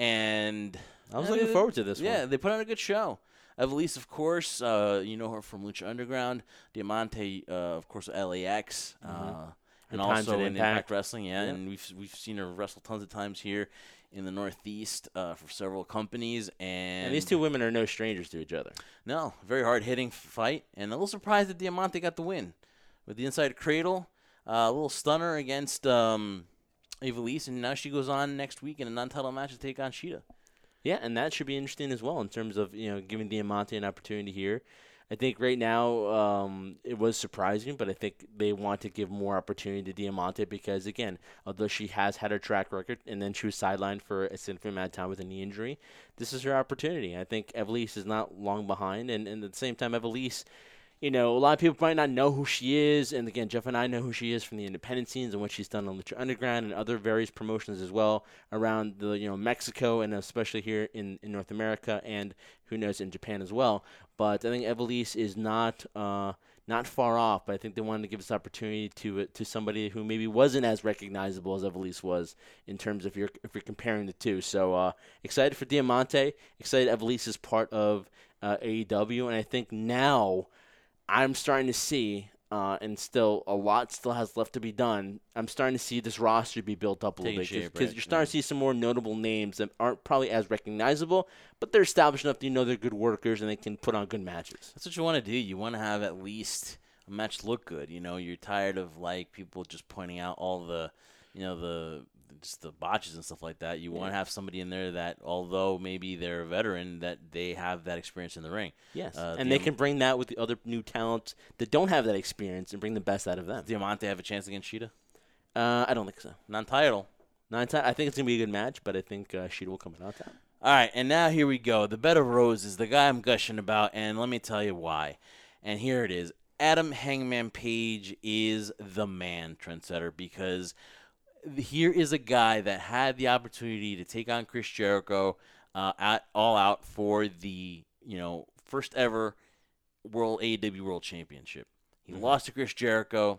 [SPEAKER 2] and
[SPEAKER 3] I was
[SPEAKER 2] uh,
[SPEAKER 3] looking forward to this
[SPEAKER 2] yeah, one.
[SPEAKER 3] Yeah,
[SPEAKER 2] they put on a good show. Evilise, of course, uh, you know her from Lucha Underground. Diamante, uh, of course, L A X, mm-hmm. uh, and also in Impact. Impact Wrestling. Yeah, yeah, and we've we've seen her wrestle tons of times here in the Northeast uh, for several companies. And,
[SPEAKER 3] and these two women are no strangers to each other.
[SPEAKER 2] No, very hard-hitting fight, and a little surprised that Diamante got the win with the inside cradle, uh, a little stunner against um, Evilise, and now she goes on next week in a non-title match to take on Shida.
[SPEAKER 3] Yeah, and that should be interesting as well in terms of, you know, giving Diamante an opportunity here. I think right now um, it was surprising, but I think they want to give more opportunity to Diamante because, again, although she has had her track record and then she was sidelined for a significant amount of time with a knee injury, this is her opportunity. I think Evilise is not long behind, and, and at the same time, Evilise, you know, a lot of people might not know who she is, and again, Jeff and I know who she is from the independent scenes and what she's done on Lucha Underground and other various promotions as well around the, you know, Mexico and especially here in, in North America and who knows in Japan as well. But I think Evilise is not uh, not far off, but I think they wanted to give this opportunity to to somebody who maybe wasn't as recognizable as Evilise was in terms of your if you're comparing the two. So uh, excited for Diamante, excited Evilise is part of uh, A E W, and I think now I'm starting to see, uh, and still a lot still has left to be done. I'm starting to see this roster be built up a little
[SPEAKER 2] Taking
[SPEAKER 3] bit because
[SPEAKER 2] right?
[SPEAKER 3] you're starting
[SPEAKER 2] yeah.
[SPEAKER 3] to see some more notable names that aren't probably as recognizable, but they're established enough that you know they're good workers and they can put on good matches.
[SPEAKER 2] That's what you want to do. You want to have at least a match look good. You know, you're tired of like people just pointing out all the, you know, the just the botches and stuff like that. You yeah. want to have somebody in there that, although maybe they're a veteran, that they have that experience in the ring.
[SPEAKER 3] Yes,
[SPEAKER 2] uh,
[SPEAKER 3] and they can bring that with the other new talents that don't have that experience and bring the best out of them.
[SPEAKER 2] Does Diamante have a chance against Shida?
[SPEAKER 3] Uh, I don't think so.
[SPEAKER 2] Non-title.
[SPEAKER 3] Non-title. I think it's going to be a good match, but I think uh, Shida will come out on top.
[SPEAKER 2] All right, and now here we go. The Bed of Roses, the guy I'm gushing about, and let me tell you why. And here it is. Adam Hangman Page is the man, Trendsetter, because here is a guy that had the opportunity to take on Chris Jericho uh, at All Out for the, you know, first ever World A E W World Championship. He mm-hmm. lost to Chris Jericho,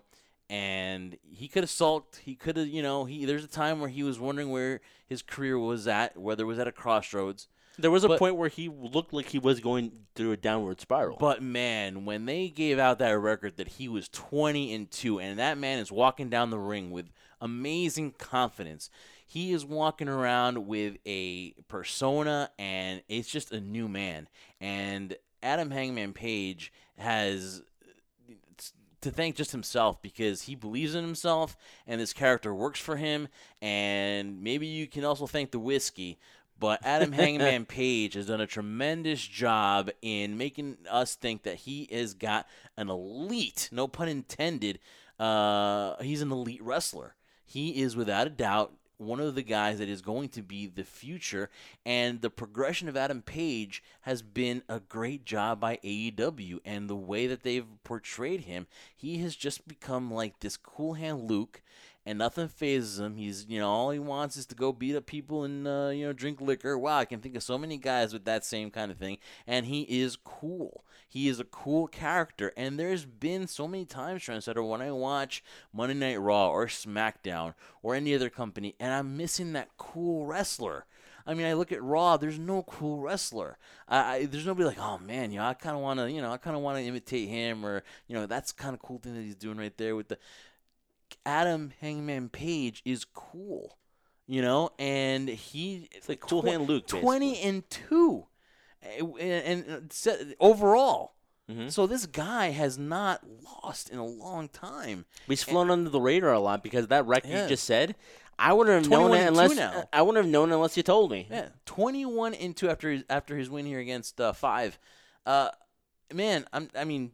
[SPEAKER 2] and he could have sulked. He could have, you know, he. There's a time where he was wondering where his career was at, whether it was at a crossroads.
[SPEAKER 3] There was a
[SPEAKER 2] but,
[SPEAKER 3] point where he looked like he was going through a downward spiral.
[SPEAKER 2] But man, when they gave out that record that he was twenty and two, and that man is walking down the ring with amazing confidence. He is walking around with a persona, and it's just a new man. And Adam Hangman Page has to thank just himself because he believes in himself, and this character works for him. And maybe you can also thank the whiskey. But Adam Hangman Page has done a tremendous job in making us think that he has got an elite, no pun intended, uh, he's an elite wrestler. He is, without a doubt, one of the guys that is going to be the future, and the progression of Adam Page has been a great job by A E W, and the way that they've portrayed him, he has just become like this cool hand Luke, and nothing phases him. He's, you know, all he wants is to go beat up people and, uh, you know, drink liquor. Wow, I can think of so many guys with that same kind of thing, and he is cool. He is a cool character, and there's been so many times, Trendsetter, when I watch Monday Night Raw or SmackDown or any other company, and I'm missing that cool wrestler. I mean, I look at Raw. There's no cool wrestler. I, I there's nobody like, oh man, you know, I kind of want to, you know, I kind of want to imitate him, or you know, that's kind of cool thing that he's doing right there with the Adam Hangman Page is cool, you know, and he
[SPEAKER 3] it's like Cool Hand Luke, basically.
[SPEAKER 2] twenty and two, and, and overall. Mm-hmm. So this guy has not lost in a long time.
[SPEAKER 3] He's flown and, under the radar a lot because that record yeah. you just said. I wouldn't have known it unless now. I wouldn't have known unless you told me.
[SPEAKER 2] Yeah, twenty-one and two after his after his win here against uh, Five. Uh, man, I'm I mean,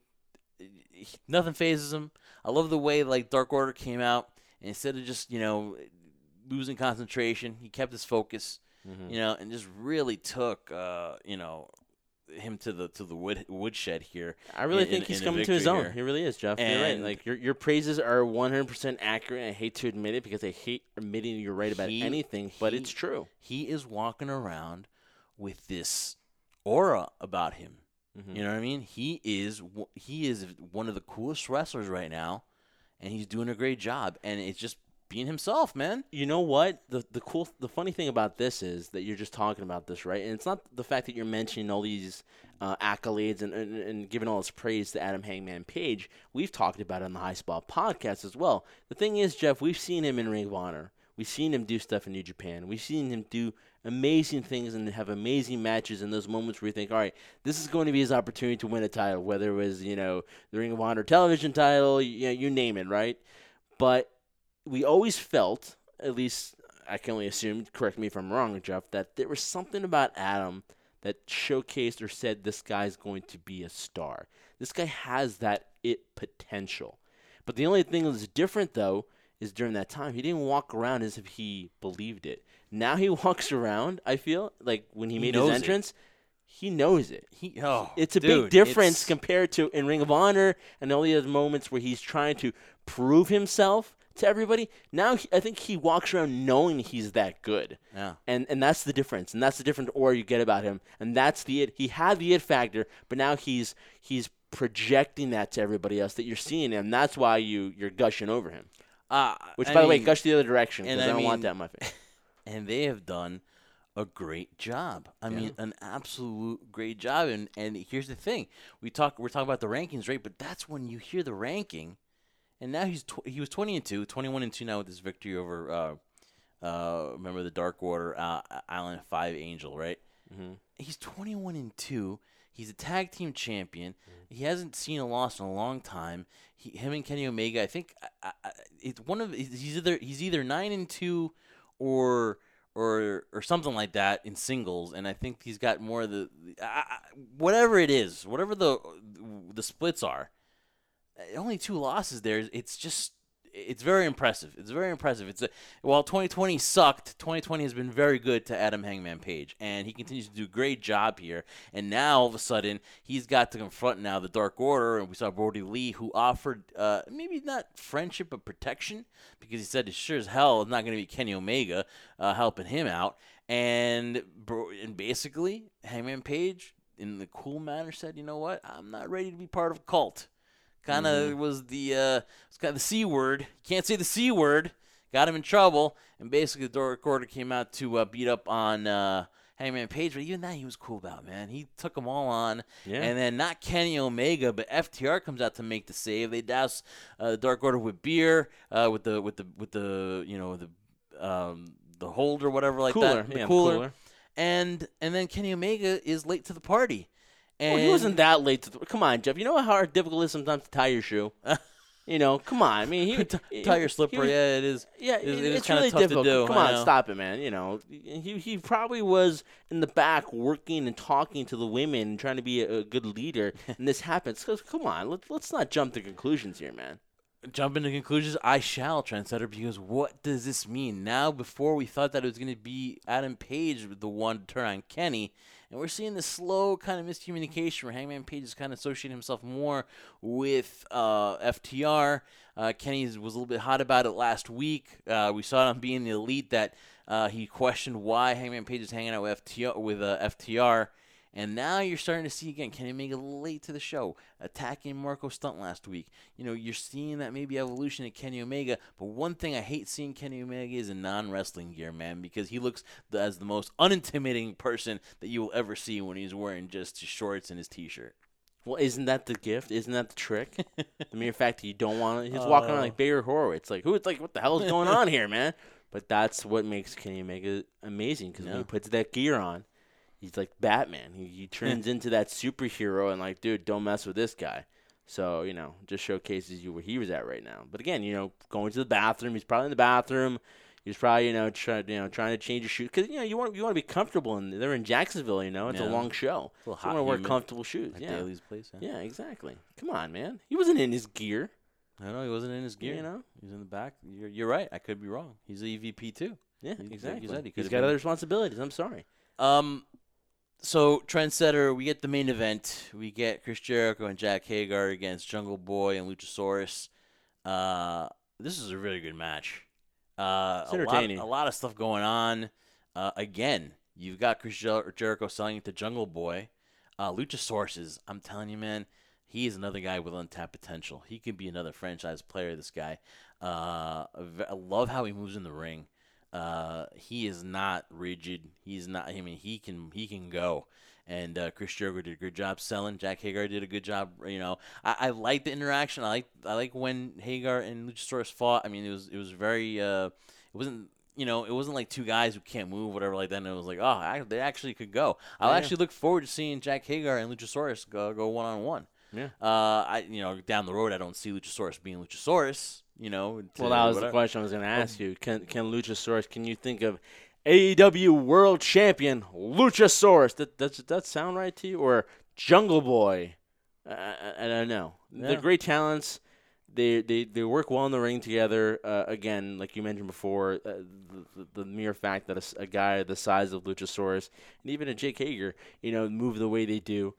[SPEAKER 2] nothing phases him. I love the way like Dark Order came out, and instead of just you know losing concentration, he kept his focus. Mm-hmm. You know, and just really took uh, you know. him to the to the wood woodshed here.
[SPEAKER 3] I really
[SPEAKER 2] in,
[SPEAKER 3] think
[SPEAKER 2] in,
[SPEAKER 3] he's
[SPEAKER 2] in
[SPEAKER 3] coming to his own.
[SPEAKER 2] Here.
[SPEAKER 3] He really is, Jeff. And you're right. Like your your praises are one hundred percent accurate. I hate to admit it because I hate admitting you're right about
[SPEAKER 2] he,
[SPEAKER 3] anything, but
[SPEAKER 2] he,
[SPEAKER 3] it's true.
[SPEAKER 2] He is walking around with this aura about him. Mm-hmm. You know what I mean? He is he is one of the coolest wrestlers right now, and he's doing a great job. And it's just being himself, man.
[SPEAKER 3] You know what? The the cool, the funny thing about this is that you're just talking about this, right? And it's not the fact that you're mentioning all these uh, accolades and, and, and giving all this praise to Adam Hangman Page. We've talked about it on the High Spot podcast as well. The thing is, Jeff, we've seen him in Ring of Honor. We've seen him do stuff in New Japan. We've seen him do amazing things and have amazing matches in those moments where you think, all right, this is going to be his opportunity to win a title, whether it was, you know, the Ring of Honor television title, you know, you name it, right? But we always felt, at least I can only assume, correct me if I'm wrong, Jeff, that there was something about Adam that showcased or said this guy's going to be a star. This guy has that it potential. But the only thing that's different, though, is during that time, he didn't walk around as if he believed it. Now he walks around, I feel, like when he, he made his entrance, it. he knows it.
[SPEAKER 2] He, oh,
[SPEAKER 3] it's a
[SPEAKER 2] dude,
[SPEAKER 3] big difference
[SPEAKER 2] it's...
[SPEAKER 3] compared to in Ring of Honor and all the other moments where he's trying to prove himself to everybody. Now he, I think he walks around knowing he's that good.
[SPEAKER 2] Yeah.
[SPEAKER 3] And and that's the difference. And that's the different aura you get about him. And that's the it. He had the it factor, but now he's he's projecting that to everybody else that you're seeing him. That's why you, you're gushing over him.
[SPEAKER 2] Uh,
[SPEAKER 3] Which,
[SPEAKER 2] I
[SPEAKER 3] by
[SPEAKER 2] mean,
[SPEAKER 3] the way, gush the other direction because I, I don't
[SPEAKER 2] mean,
[SPEAKER 3] want that in my face.
[SPEAKER 2] And they have done a great job. I
[SPEAKER 3] yeah.
[SPEAKER 2] mean, an absolute great job. And and here's the thing: we talk we're talking about the rankings, right? But that's when you hear the ranking. And now he's tw- he was twenty and two, twenty-one and two now with his victory over uh, uh, remember the Dark Order uh, Island Five Angel, right?
[SPEAKER 3] Mm-hmm.
[SPEAKER 2] He's twenty-one and two. He's a tag team champion. Mm-hmm. He hasn't seen a loss in a long time. He, him and Kenny Omega, I think I, I, it's one of he's either he's either nine and two or or or something like that in singles, and I think he's got more of the uh, whatever it is, whatever the the splits are. Only two losses there. It's just, it's very impressive. It's very impressive. It's a, while twenty twenty sucked, twenty twenty has been very good to Adam Hangman Page, and he continues to do a great job here. And now all of a sudden, he's got to confront now the Dark Order, and we saw Brody Lee, who offered uh, maybe not friendship but protection, because he said it sure as hell it's not going to be Kenny Omega uh, helping him out. And and basically, Hangman Page, in the cool manner, said, "You know what? I'm not ready to be part of a cult." Kind of mm-hmm. was the uh, it's kind of the C word. Can't say the C word. Got him in trouble, and basically the Dark Order came out to uh, beat up on uh, Hangman Page. But even that he was cool about, man. He took them all on,
[SPEAKER 3] yeah.
[SPEAKER 2] And then not Kenny Omega, but F T R comes out to make the save. They douse uh, the Dark Order with beer, uh, with the with the with the you know the um, the holder, whatever like
[SPEAKER 3] cooler.
[SPEAKER 2] that, the
[SPEAKER 3] yeah,
[SPEAKER 2] cooler.
[SPEAKER 3] cooler.
[SPEAKER 2] And and then Kenny Omega is late to the party. And
[SPEAKER 3] well, he wasn't that late. To th- come on, Jeff. You know how hard difficult it is sometimes to tie your shoe? You know, come on. I mean, he
[SPEAKER 2] T- tie your slipper. Was, yeah, it is.
[SPEAKER 3] Yeah,
[SPEAKER 2] it, it
[SPEAKER 3] it's
[SPEAKER 2] is kind
[SPEAKER 3] really
[SPEAKER 2] of tough
[SPEAKER 3] difficult.
[SPEAKER 2] to do.
[SPEAKER 3] Come
[SPEAKER 2] I
[SPEAKER 3] on,
[SPEAKER 2] know.
[SPEAKER 3] stop it, man. You know, he he probably was in the back working and talking to the women and trying to be a, a good leader, and this happens. So, come on, let's let's not jump to conclusions here, man.
[SPEAKER 2] jump into conclusions, I shall, Trendsetter, because what does this mean? Now, before we thought that it was going to be Adam Page, the one to turn on Kenny, and we're seeing this slow kind of miscommunication where Hangman Page is kind of associating himself more with uh, F T R. Uh, Kenny was a little bit hot about it last week. Uh, we saw it on Being the Elite that uh, he questioned why Hangman Page is hanging out with F T R, with uh, F T R. And now you're starting to see, again, Kenny Omega late to the show, attacking Marco Stunt last week. You know, you're seeing that maybe evolution in Kenny Omega. But one thing I hate seeing Kenny Omega is in non-wrestling gear, man, because he looks the, as the most unintimidating person that you will ever see when he's wearing just his shorts and his T-shirt.
[SPEAKER 3] Well, isn't that the gift? Isn't that the trick? The mere fact that you don't want to. He's walking around like Bader Horowitz. Like, who? It's like, what the hell is going on here, man? But that's what makes Kenny Omega amazing, because yeah. when he puts that gear on, he's like Batman. He, he turns into that superhero and like, dude, don't mess with this guy. So, you know, just showcases you where he was at right now. But again, you know, going to the bathroom, he's probably in the bathroom. He's probably, you know, trying, you know, trying to change his shoes because you know you want you want to be comfortable, and they're in Jacksonville. You know, it's yeah. a long show. A so you want to wear comfortable shoes.
[SPEAKER 2] At
[SPEAKER 3] yeah,
[SPEAKER 2] Daly's place. Yeah.
[SPEAKER 3] yeah, exactly. Come on, man. He wasn't in his gear.
[SPEAKER 2] I know he wasn't in his gear.
[SPEAKER 3] You know,
[SPEAKER 2] he's in the back. You're you're right. I could be wrong. He's the E V P too.
[SPEAKER 3] Yeah,
[SPEAKER 2] he,
[SPEAKER 3] exactly.
[SPEAKER 2] Like you said, he
[SPEAKER 3] he's got been. other responsibilities. I'm sorry.
[SPEAKER 2] Um. So, Trendsetter, we get the main event. We get Chris Jericho and Jack Hager against Jungle Boy and Luchasaurus. Uh, this is a really good match. Uh,
[SPEAKER 3] it's entertaining.
[SPEAKER 2] A lot, a lot of stuff going on. Uh, again, you've got Chris Jer- Jericho selling it to Jungle Boy. Uh, Luchasaurus is, I'm telling you, man, he is another guy with untapped potential. He could be another franchise player, this guy. Uh, I love how he moves in the ring. Uh, he is not rigid. He's not. I mean, he can he can go. And uh, Chris Jericho did a good job selling. Jack Hager did a good job. You know, I, I like the interaction. I like I like when Hager and Luchasaurus fought. I mean, it was it was very. Uh, it wasn't. You know, it wasn't like two guys who can't move, whatever like that. And it was like, oh, I, they actually could go. I'll yeah. actually look forward to seeing Jack Hager and Luchasaurus go go one on one.
[SPEAKER 3] Yeah.
[SPEAKER 2] Uh, I you know down the road, I don't see Luchasaurus being Luchasaurus. You know, to,
[SPEAKER 3] well, that was whatever. the question I was going to ask you. Can can Luchasaurus? Can you think of A E W World Champion Luchasaurus? That does that sound right to you? Or Jungle Boy? I, I, I don't know. Yeah. They're great talents. They, they they work well in the ring together. Uh, again, like you mentioned before, uh, the, the mere fact that a, a guy the size of Luchasaurus and even a Jake Hager, you know, move the way they do.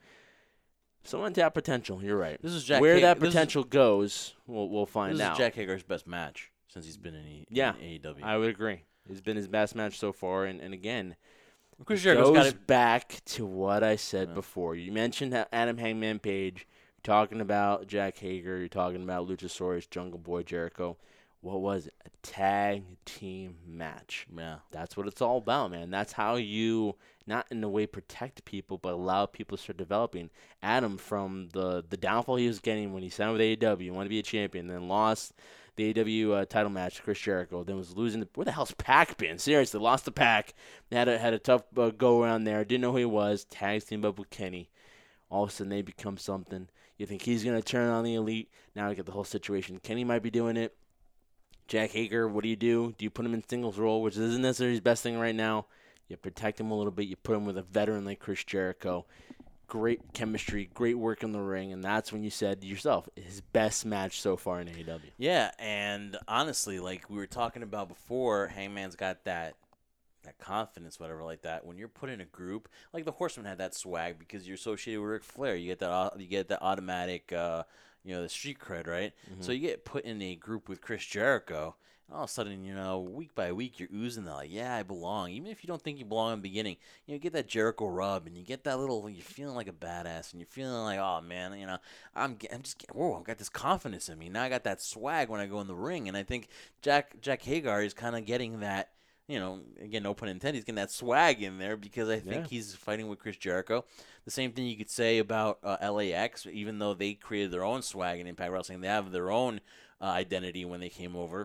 [SPEAKER 3] So untapped potential. You're right.
[SPEAKER 2] This is Jack
[SPEAKER 3] Where
[SPEAKER 2] Hager,
[SPEAKER 3] that potential is, goes, we'll we'll find
[SPEAKER 2] this
[SPEAKER 3] out.
[SPEAKER 2] This is Jack Hager's best match since he's been in, e,
[SPEAKER 3] yeah,
[SPEAKER 2] in A E W.
[SPEAKER 3] I would agree. It's been his best match so far, and, and again,
[SPEAKER 2] Chris
[SPEAKER 3] it
[SPEAKER 2] Jericho's
[SPEAKER 3] goes
[SPEAKER 2] gotta,
[SPEAKER 3] back to what I said
[SPEAKER 2] yeah.
[SPEAKER 3] before. You mentioned Adam Hangman Page. You're talking about Jack Hager. You're talking about Luchasaurus, Jungle Boy, Jericho. What was it? A tag team match.
[SPEAKER 2] Yeah.
[SPEAKER 3] That's what it's all about, man. That's how you, not in a way protect people, but allow people to start developing. Adam, from the, the downfall he was getting when he signed with A E W, wanted to be a champion, then lost the A E W uh, title match to Chris Jericho, then was losing. The, where the hell's Pac been? Seriously, lost the Pac. Had a, had a tough uh, go around there. Didn't know who he was. Tags teamed up with Kenny. All of a sudden, they become something. You think he's going to turn on the Elite. Now I get the whole situation. Kenny might be doing it. Jack Hager, what do you do? Do you put him in singles role, which isn't necessarily his best thing right now? You protect him a little bit. You put him with a veteran like Chris Jericho. Great chemistry, great work in the ring, and that's when you said to yourself, his best match so far in A E W.
[SPEAKER 2] Yeah, and honestly, like we were talking about before, Hangman's got that that confidence, whatever like that. When you're put in a group, like the Horsemen had that swag because you're associated with Ric Flair. You get that you get that automatic uh, you know, the street cred, right? Mm-hmm. So you get put in a group with Chris Jericho, and all of a sudden, you know, week by week, you're oozing that, like, yeah, I belong. Even if you don't think you belong in the beginning, you know, you get that Jericho rub, and you get that little, you're feeling like a badass, and you're feeling like, oh, man, you know, I'm, I'm just, whoa, I've got this confidence in me. Now I got that swag when I go in the ring, and I think Jack Jack Hager is kind of getting that, you know, again, no pun intended, he's getting that swag in there because I think yeah. he's fighting with Chris Jericho. The same thing you could say about uh, L A X, even though they created their own swag in Impact Wrestling. They have their own uh, identity when they came over.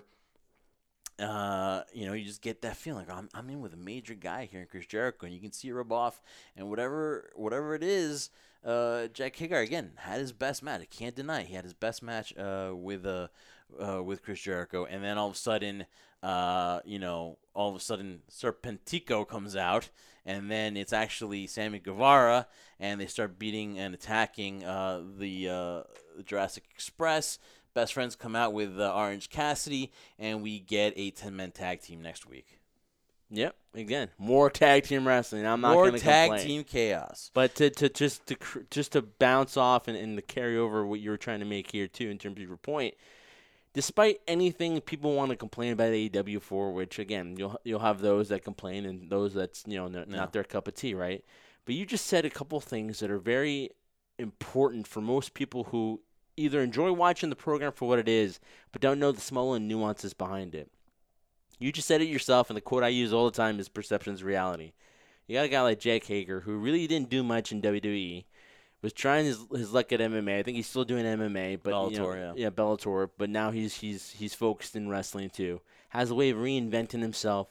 [SPEAKER 2] Uh, you know, you just get that feeling like I'm, I'm in with a major guy here in Chris Jericho, and you can see it rub off. And whatever whatever it is, uh, Jack Hager, again, had his best match. I can't deny it. He had his best match uh, with uh, uh, with Chris Jericho. And then all of a sudden, uh, you know, all of a sudden Serpentico comes out, and then it's actually Sammy Guevara, and they start beating and attacking uh, the uh, Jurassic Express. Best Friends come out with uh, Orange Cassidy, and we get a ten-man tag team next week.
[SPEAKER 3] Yep. Again, more tag team wrestling. I'm not
[SPEAKER 2] more
[SPEAKER 3] going to
[SPEAKER 2] tag
[SPEAKER 3] complain.
[SPEAKER 2] team chaos.
[SPEAKER 3] But to, to just to just to bounce off and, and to carry over what you were trying to make here too, in terms of your point. Despite anything people want to complain about A E W for, which again you'll you'll have those that complain and those that's you know not,
[SPEAKER 2] No.
[SPEAKER 3] not their cup of tea, right? But you just said a couple things that are very important for most people who either enjoy watching the program for what it is, but don't know the small and nuances behind it. You just said it yourself, and the quote I use all the time is "perception's reality." You got a guy like Jake Hager who really didn't do much in W W E. Was trying his his luck at M M A. I think he's still doing M M A, but
[SPEAKER 2] Bellator,
[SPEAKER 3] you know,
[SPEAKER 2] yeah.
[SPEAKER 3] yeah, Bellator. But now he's he's he's focused in wrestling too. Has a way of reinventing himself,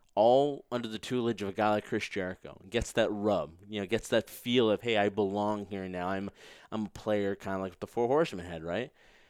[SPEAKER 3] all under the tutelage of a guy like Chris Jericho. Gets that rub, you know, gets that feel of hey, I belong here now. I'm I'm a player, kind of like the Four Horsemen had, right?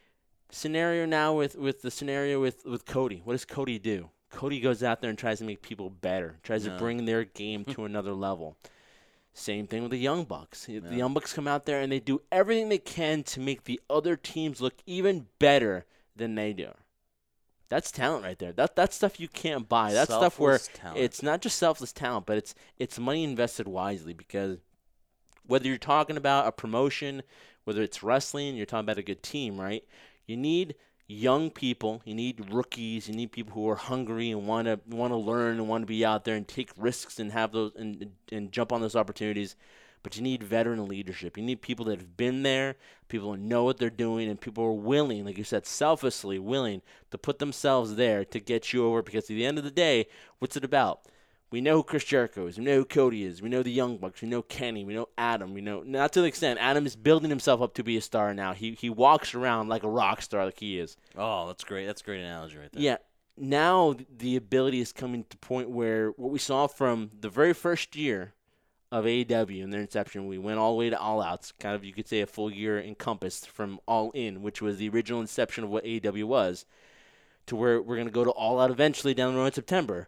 [SPEAKER 3] Scenario now with with the scenario with with Cody. What does Cody do? Cody goes out there and tries to make people better. Tries
[SPEAKER 2] No.
[SPEAKER 3] to bring their game to another level. Same thing with the Young Bucks. The
[SPEAKER 2] Yeah.
[SPEAKER 3] Young Bucks come out there and they do everything they can to make the other teams look even better than they do. That's talent right there. That that's stuff you can't buy. That's stuff where
[SPEAKER 2] Selfless talent.
[SPEAKER 3] it's not just selfless talent, but it's it's money invested wisely. Because whether you're talking about a promotion, whether it's wrestling, you're talking about a good team, right? You need young people, you need rookies, you need people who are hungry and want to want to learn and want to be out there and take risks and have those and and jump on those opportunities. But you need veteran leadership. You need people that have been there, people who know what they're doing, and people who are willing, like you said, selflessly willing to put themselves there to get you over. Because at the end of the day, what's it about? We know who Chris Jericho is. We know who Cody is. We know the Young Bucks. We know Kenny. We know Adam. We know, not to the extent, Adam is building himself up to be a star now. He he walks around like a rock star, like he is.
[SPEAKER 2] Oh, that's great. That's a great analogy right there.
[SPEAKER 3] Yeah. Now the ability is coming to the point where what we saw from the very first year of A E W in their inception, we went all the way to All Outs. Kind of, you could say, a full year encompassed from All In, which was the original inception of what A E W was, to where we're going to go to All Out eventually down the road in September.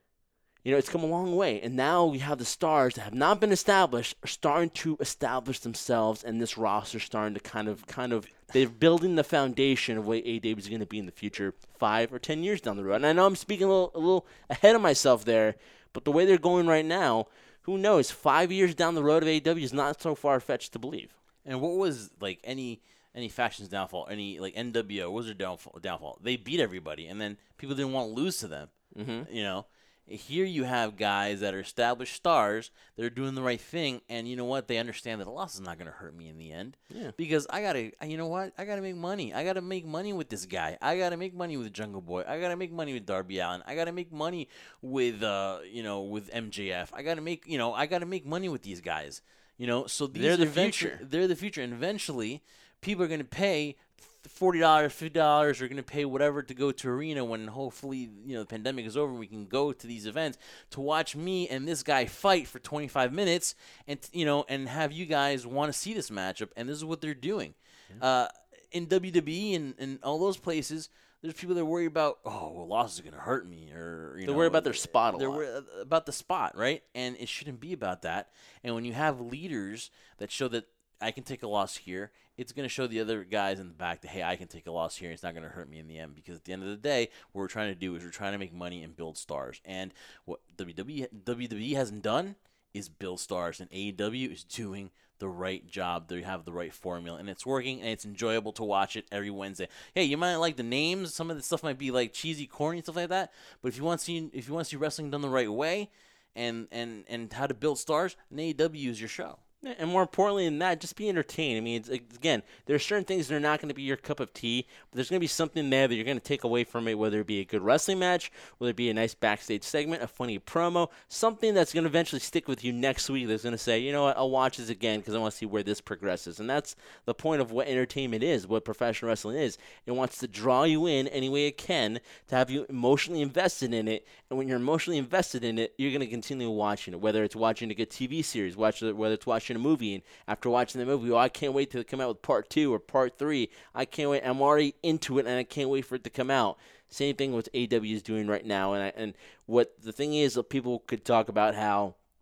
[SPEAKER 3] You know, it's come a long way, and now we have the stars that have not been established are starting to establish themselves, and this roster starting to kind of, kind of, they're building the foundation of what A E W is going to be in the future, five or ten years down the road. And I know I'm speaking a little, a little ahead of myself there, but the way they're going right now, who knows? Five years down the road of A E W is not so far-fetched to believe.
[SPEAKER 2] And what was like any any faction's downfall? Any like N W O? What was their downfall? Downfall? They beat everybody, and then people didn't want to lose to them.
[SPEAKER 3] Mm-hmm.
[SPEAKER 2] You know. Here you have guys that are established stars. They're doing the right thing, and you know what? They understand that a loss is not going to hurt me in the end.
[SPEAKER 3] Yeah.
[SPEAKER 2] Because I gotta, you know what? I gotta make money. I gotta make money with this guy. I gotta make money with Jungle Boy. I gotta make money with Darby Allin. I gotta make money with, uh, you know, with M J F. I gotta make, you know, I gotta make money with these guys. You know, so these
[SPEAKER 3] They're the
[SPEAKER 2] eventually-
[SPEAKER 3] future.
[SPEAKER 2] They're the future, and eventually, people are going to pay forty dollars, fifty dollars. Are going to pay whatever to go to arena when hopefully you know the pandemic is over and we can go to these events to watch me and this guy fight for twenty-five minutes, and you know, and have you guys want to see this matchup. And this is what they're doing. Yeah. Uh, in W W E and, and all those places, there's people that worry about, oh, well, loss is going to hurt me, or you
[SPEAKER 3] They
[SPEAKER 2] know,
[SPEAKER 3] worry about their spot a
[SPEAKER 2] they're
[SPEAKER 3] lot.
[SPEAKER 2] worried about the spot, right? And it shouldn't be about that. And when you have leaders that show that I can take a loss here, it's going to show the other guys in the back that, hey, I can take a loss here. It's not going to hurt me in the end, because at the end of the day, what we're trying to do is we're trying to make money and build stars. And what W W E, W W E hasn't done is build stars, and A E W is doing the right job. They have the right formula, and it's working, and it's enjoyable to watch it every Wednesday. Hey, you might like the names. Some of the stuff might be like cheesy, corny, stuff like that. But if you want to see, if you want to see wrestling done the right way, and and and how to build stars, then A E W is your show.
[SPEAKER 3] And more importantly than that, just be entertained. I mean, it's, again, there are certain things that are not going to be your cup of tea, but there's going to be something there that you're going to take away from it, whether it be a good wrestling match, whether it be a nice backstage segment, a funny promo, something that's going to eventually stick with you next week that's going to say, you know what, I'll watch this again because I want to see where this progresses. And that's the point of what entertainment is, what professional wrestling is. It wants to draw you in any way it can to have you emotionally invested in it. And when you're emotionally invested in it, you're going to continue watching it, whether it's watching a good T V series, watch it, whether it's watching a movie, and after watching the movie, oh, I can't wait to come out with part two or part three. I can't wait. I'm already into it, and I can't wait for it to come out. Same thing with A E W is doing right now. And I, and what the thing is, that people could talk about how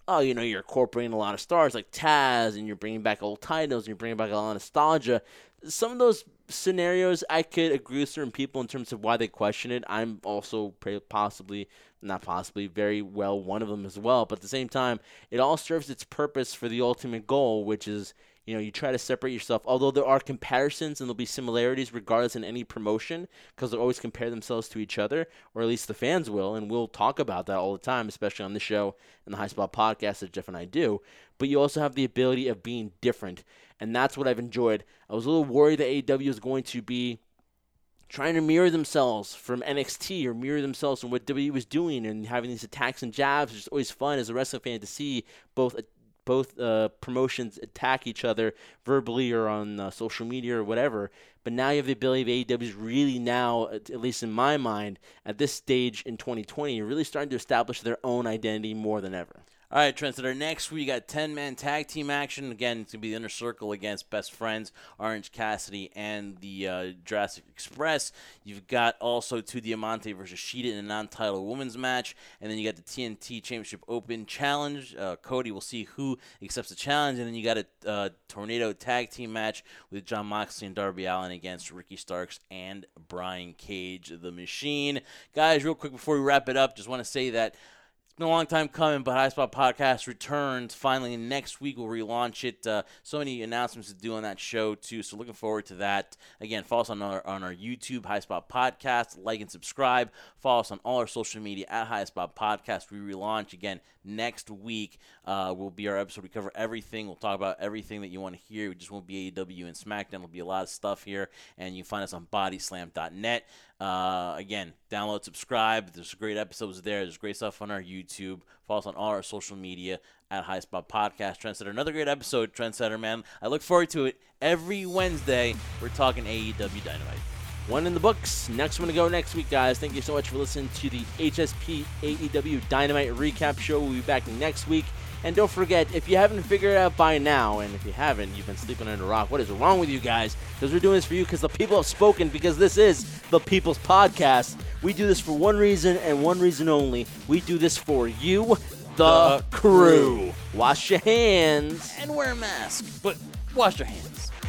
[SPEAKER 3] oh, you know, you're incorporating a lot of stars like Taz, and you're bringing back old titles, and you're bringing back a lot of nostalgia. Some of those scenarios, I could agree with certain people in terms of why they question it. I'm also possibly, not possibly, very well one of them as well. But at the same time, it all serves its purpose for the ultimate goal, which is, you know, you try to separate yourself. Although there are comparisons and there'll be similarities regardless in any promotion, because they'll always compare themselves to each other, or at least the fans will, and we'll talk about that all the time, especially on the show and the High Spot podcast that Jeff and I do. But you also have the ability of being different, and that's what I've enjoyed. I was a little worried that A E W is going to be trying to mirror themselves from N X T or mirror themselves from what W W E was doing and having these attacks and jabs. It's always fun as a wrestling fan to see both both uh, promotions attack each other verbally or on uh, social media or whatever. But now you have the ability of A E W is really now, at least in my mind, at this stage in twenty twenty, really starting to establish their own identity more than ever.
[SPEAKER 2] All right, Trendsetter, next we got ten-man tag team action. Again, it's going to be the Inner Circle against Best Friends, Orange Cassidy, and the uh, Jurassic Express. You've got also Tu Diamante versus Shida in a non-title women's match. And then you got the T N T Championship Open Challenge. Uh, Cody, we'll see who accepts the challenge. And then you got a uh, Tornado tag team match with Jon Moxley and Darby Allin against Ricky Starks and Brian Cage, the Machine. Guys, real quick before we wrap it up, just want to say that been a long time coming, but High Spot Podcast returns finally next week. We'll relaunch it. Uh, so many announcements to do on that show, too, so looking forward to that. Again, follow us on our, on our YouTube, High Spot Podcast. Like and subscribe. Follow us on all our social media at High Spot Podcast. We relaunch, again, next week uh, will be our episode. We cover everything. We'll talk about everything that you want to hear. We just won't be A E W and SmackDown. There'll be a lot of stuff here, and you can find us on body slam dot net. Uh, again, download, subscribe. There's great episodes there. There's great stuff on our YouTube. Follow us on all our social media at High Spot Podcast. Trendsetter, another great episode, Trendsetter, man. I look forward to it. Every Wednesday, we're talking A E W Dynamite.
[SPEAKER 3] One in the books. Next one to go next week, guys. Thank you so much for listening to the H S P A E W Dynamite Recap Show. We'll be back next week. And don't forget, if you haven't figured it out by now, and if you haven't, you've been sleeping under a rock, what is wrong with you guys? Because we're doing this for you because the people have spoken, because this is the People's Podcast. We do this for one reason and one reason only. We do this for you, the, the crew. crew. Wash your hands.
[SPEAKER 2] And wear a mask, but wash your hands.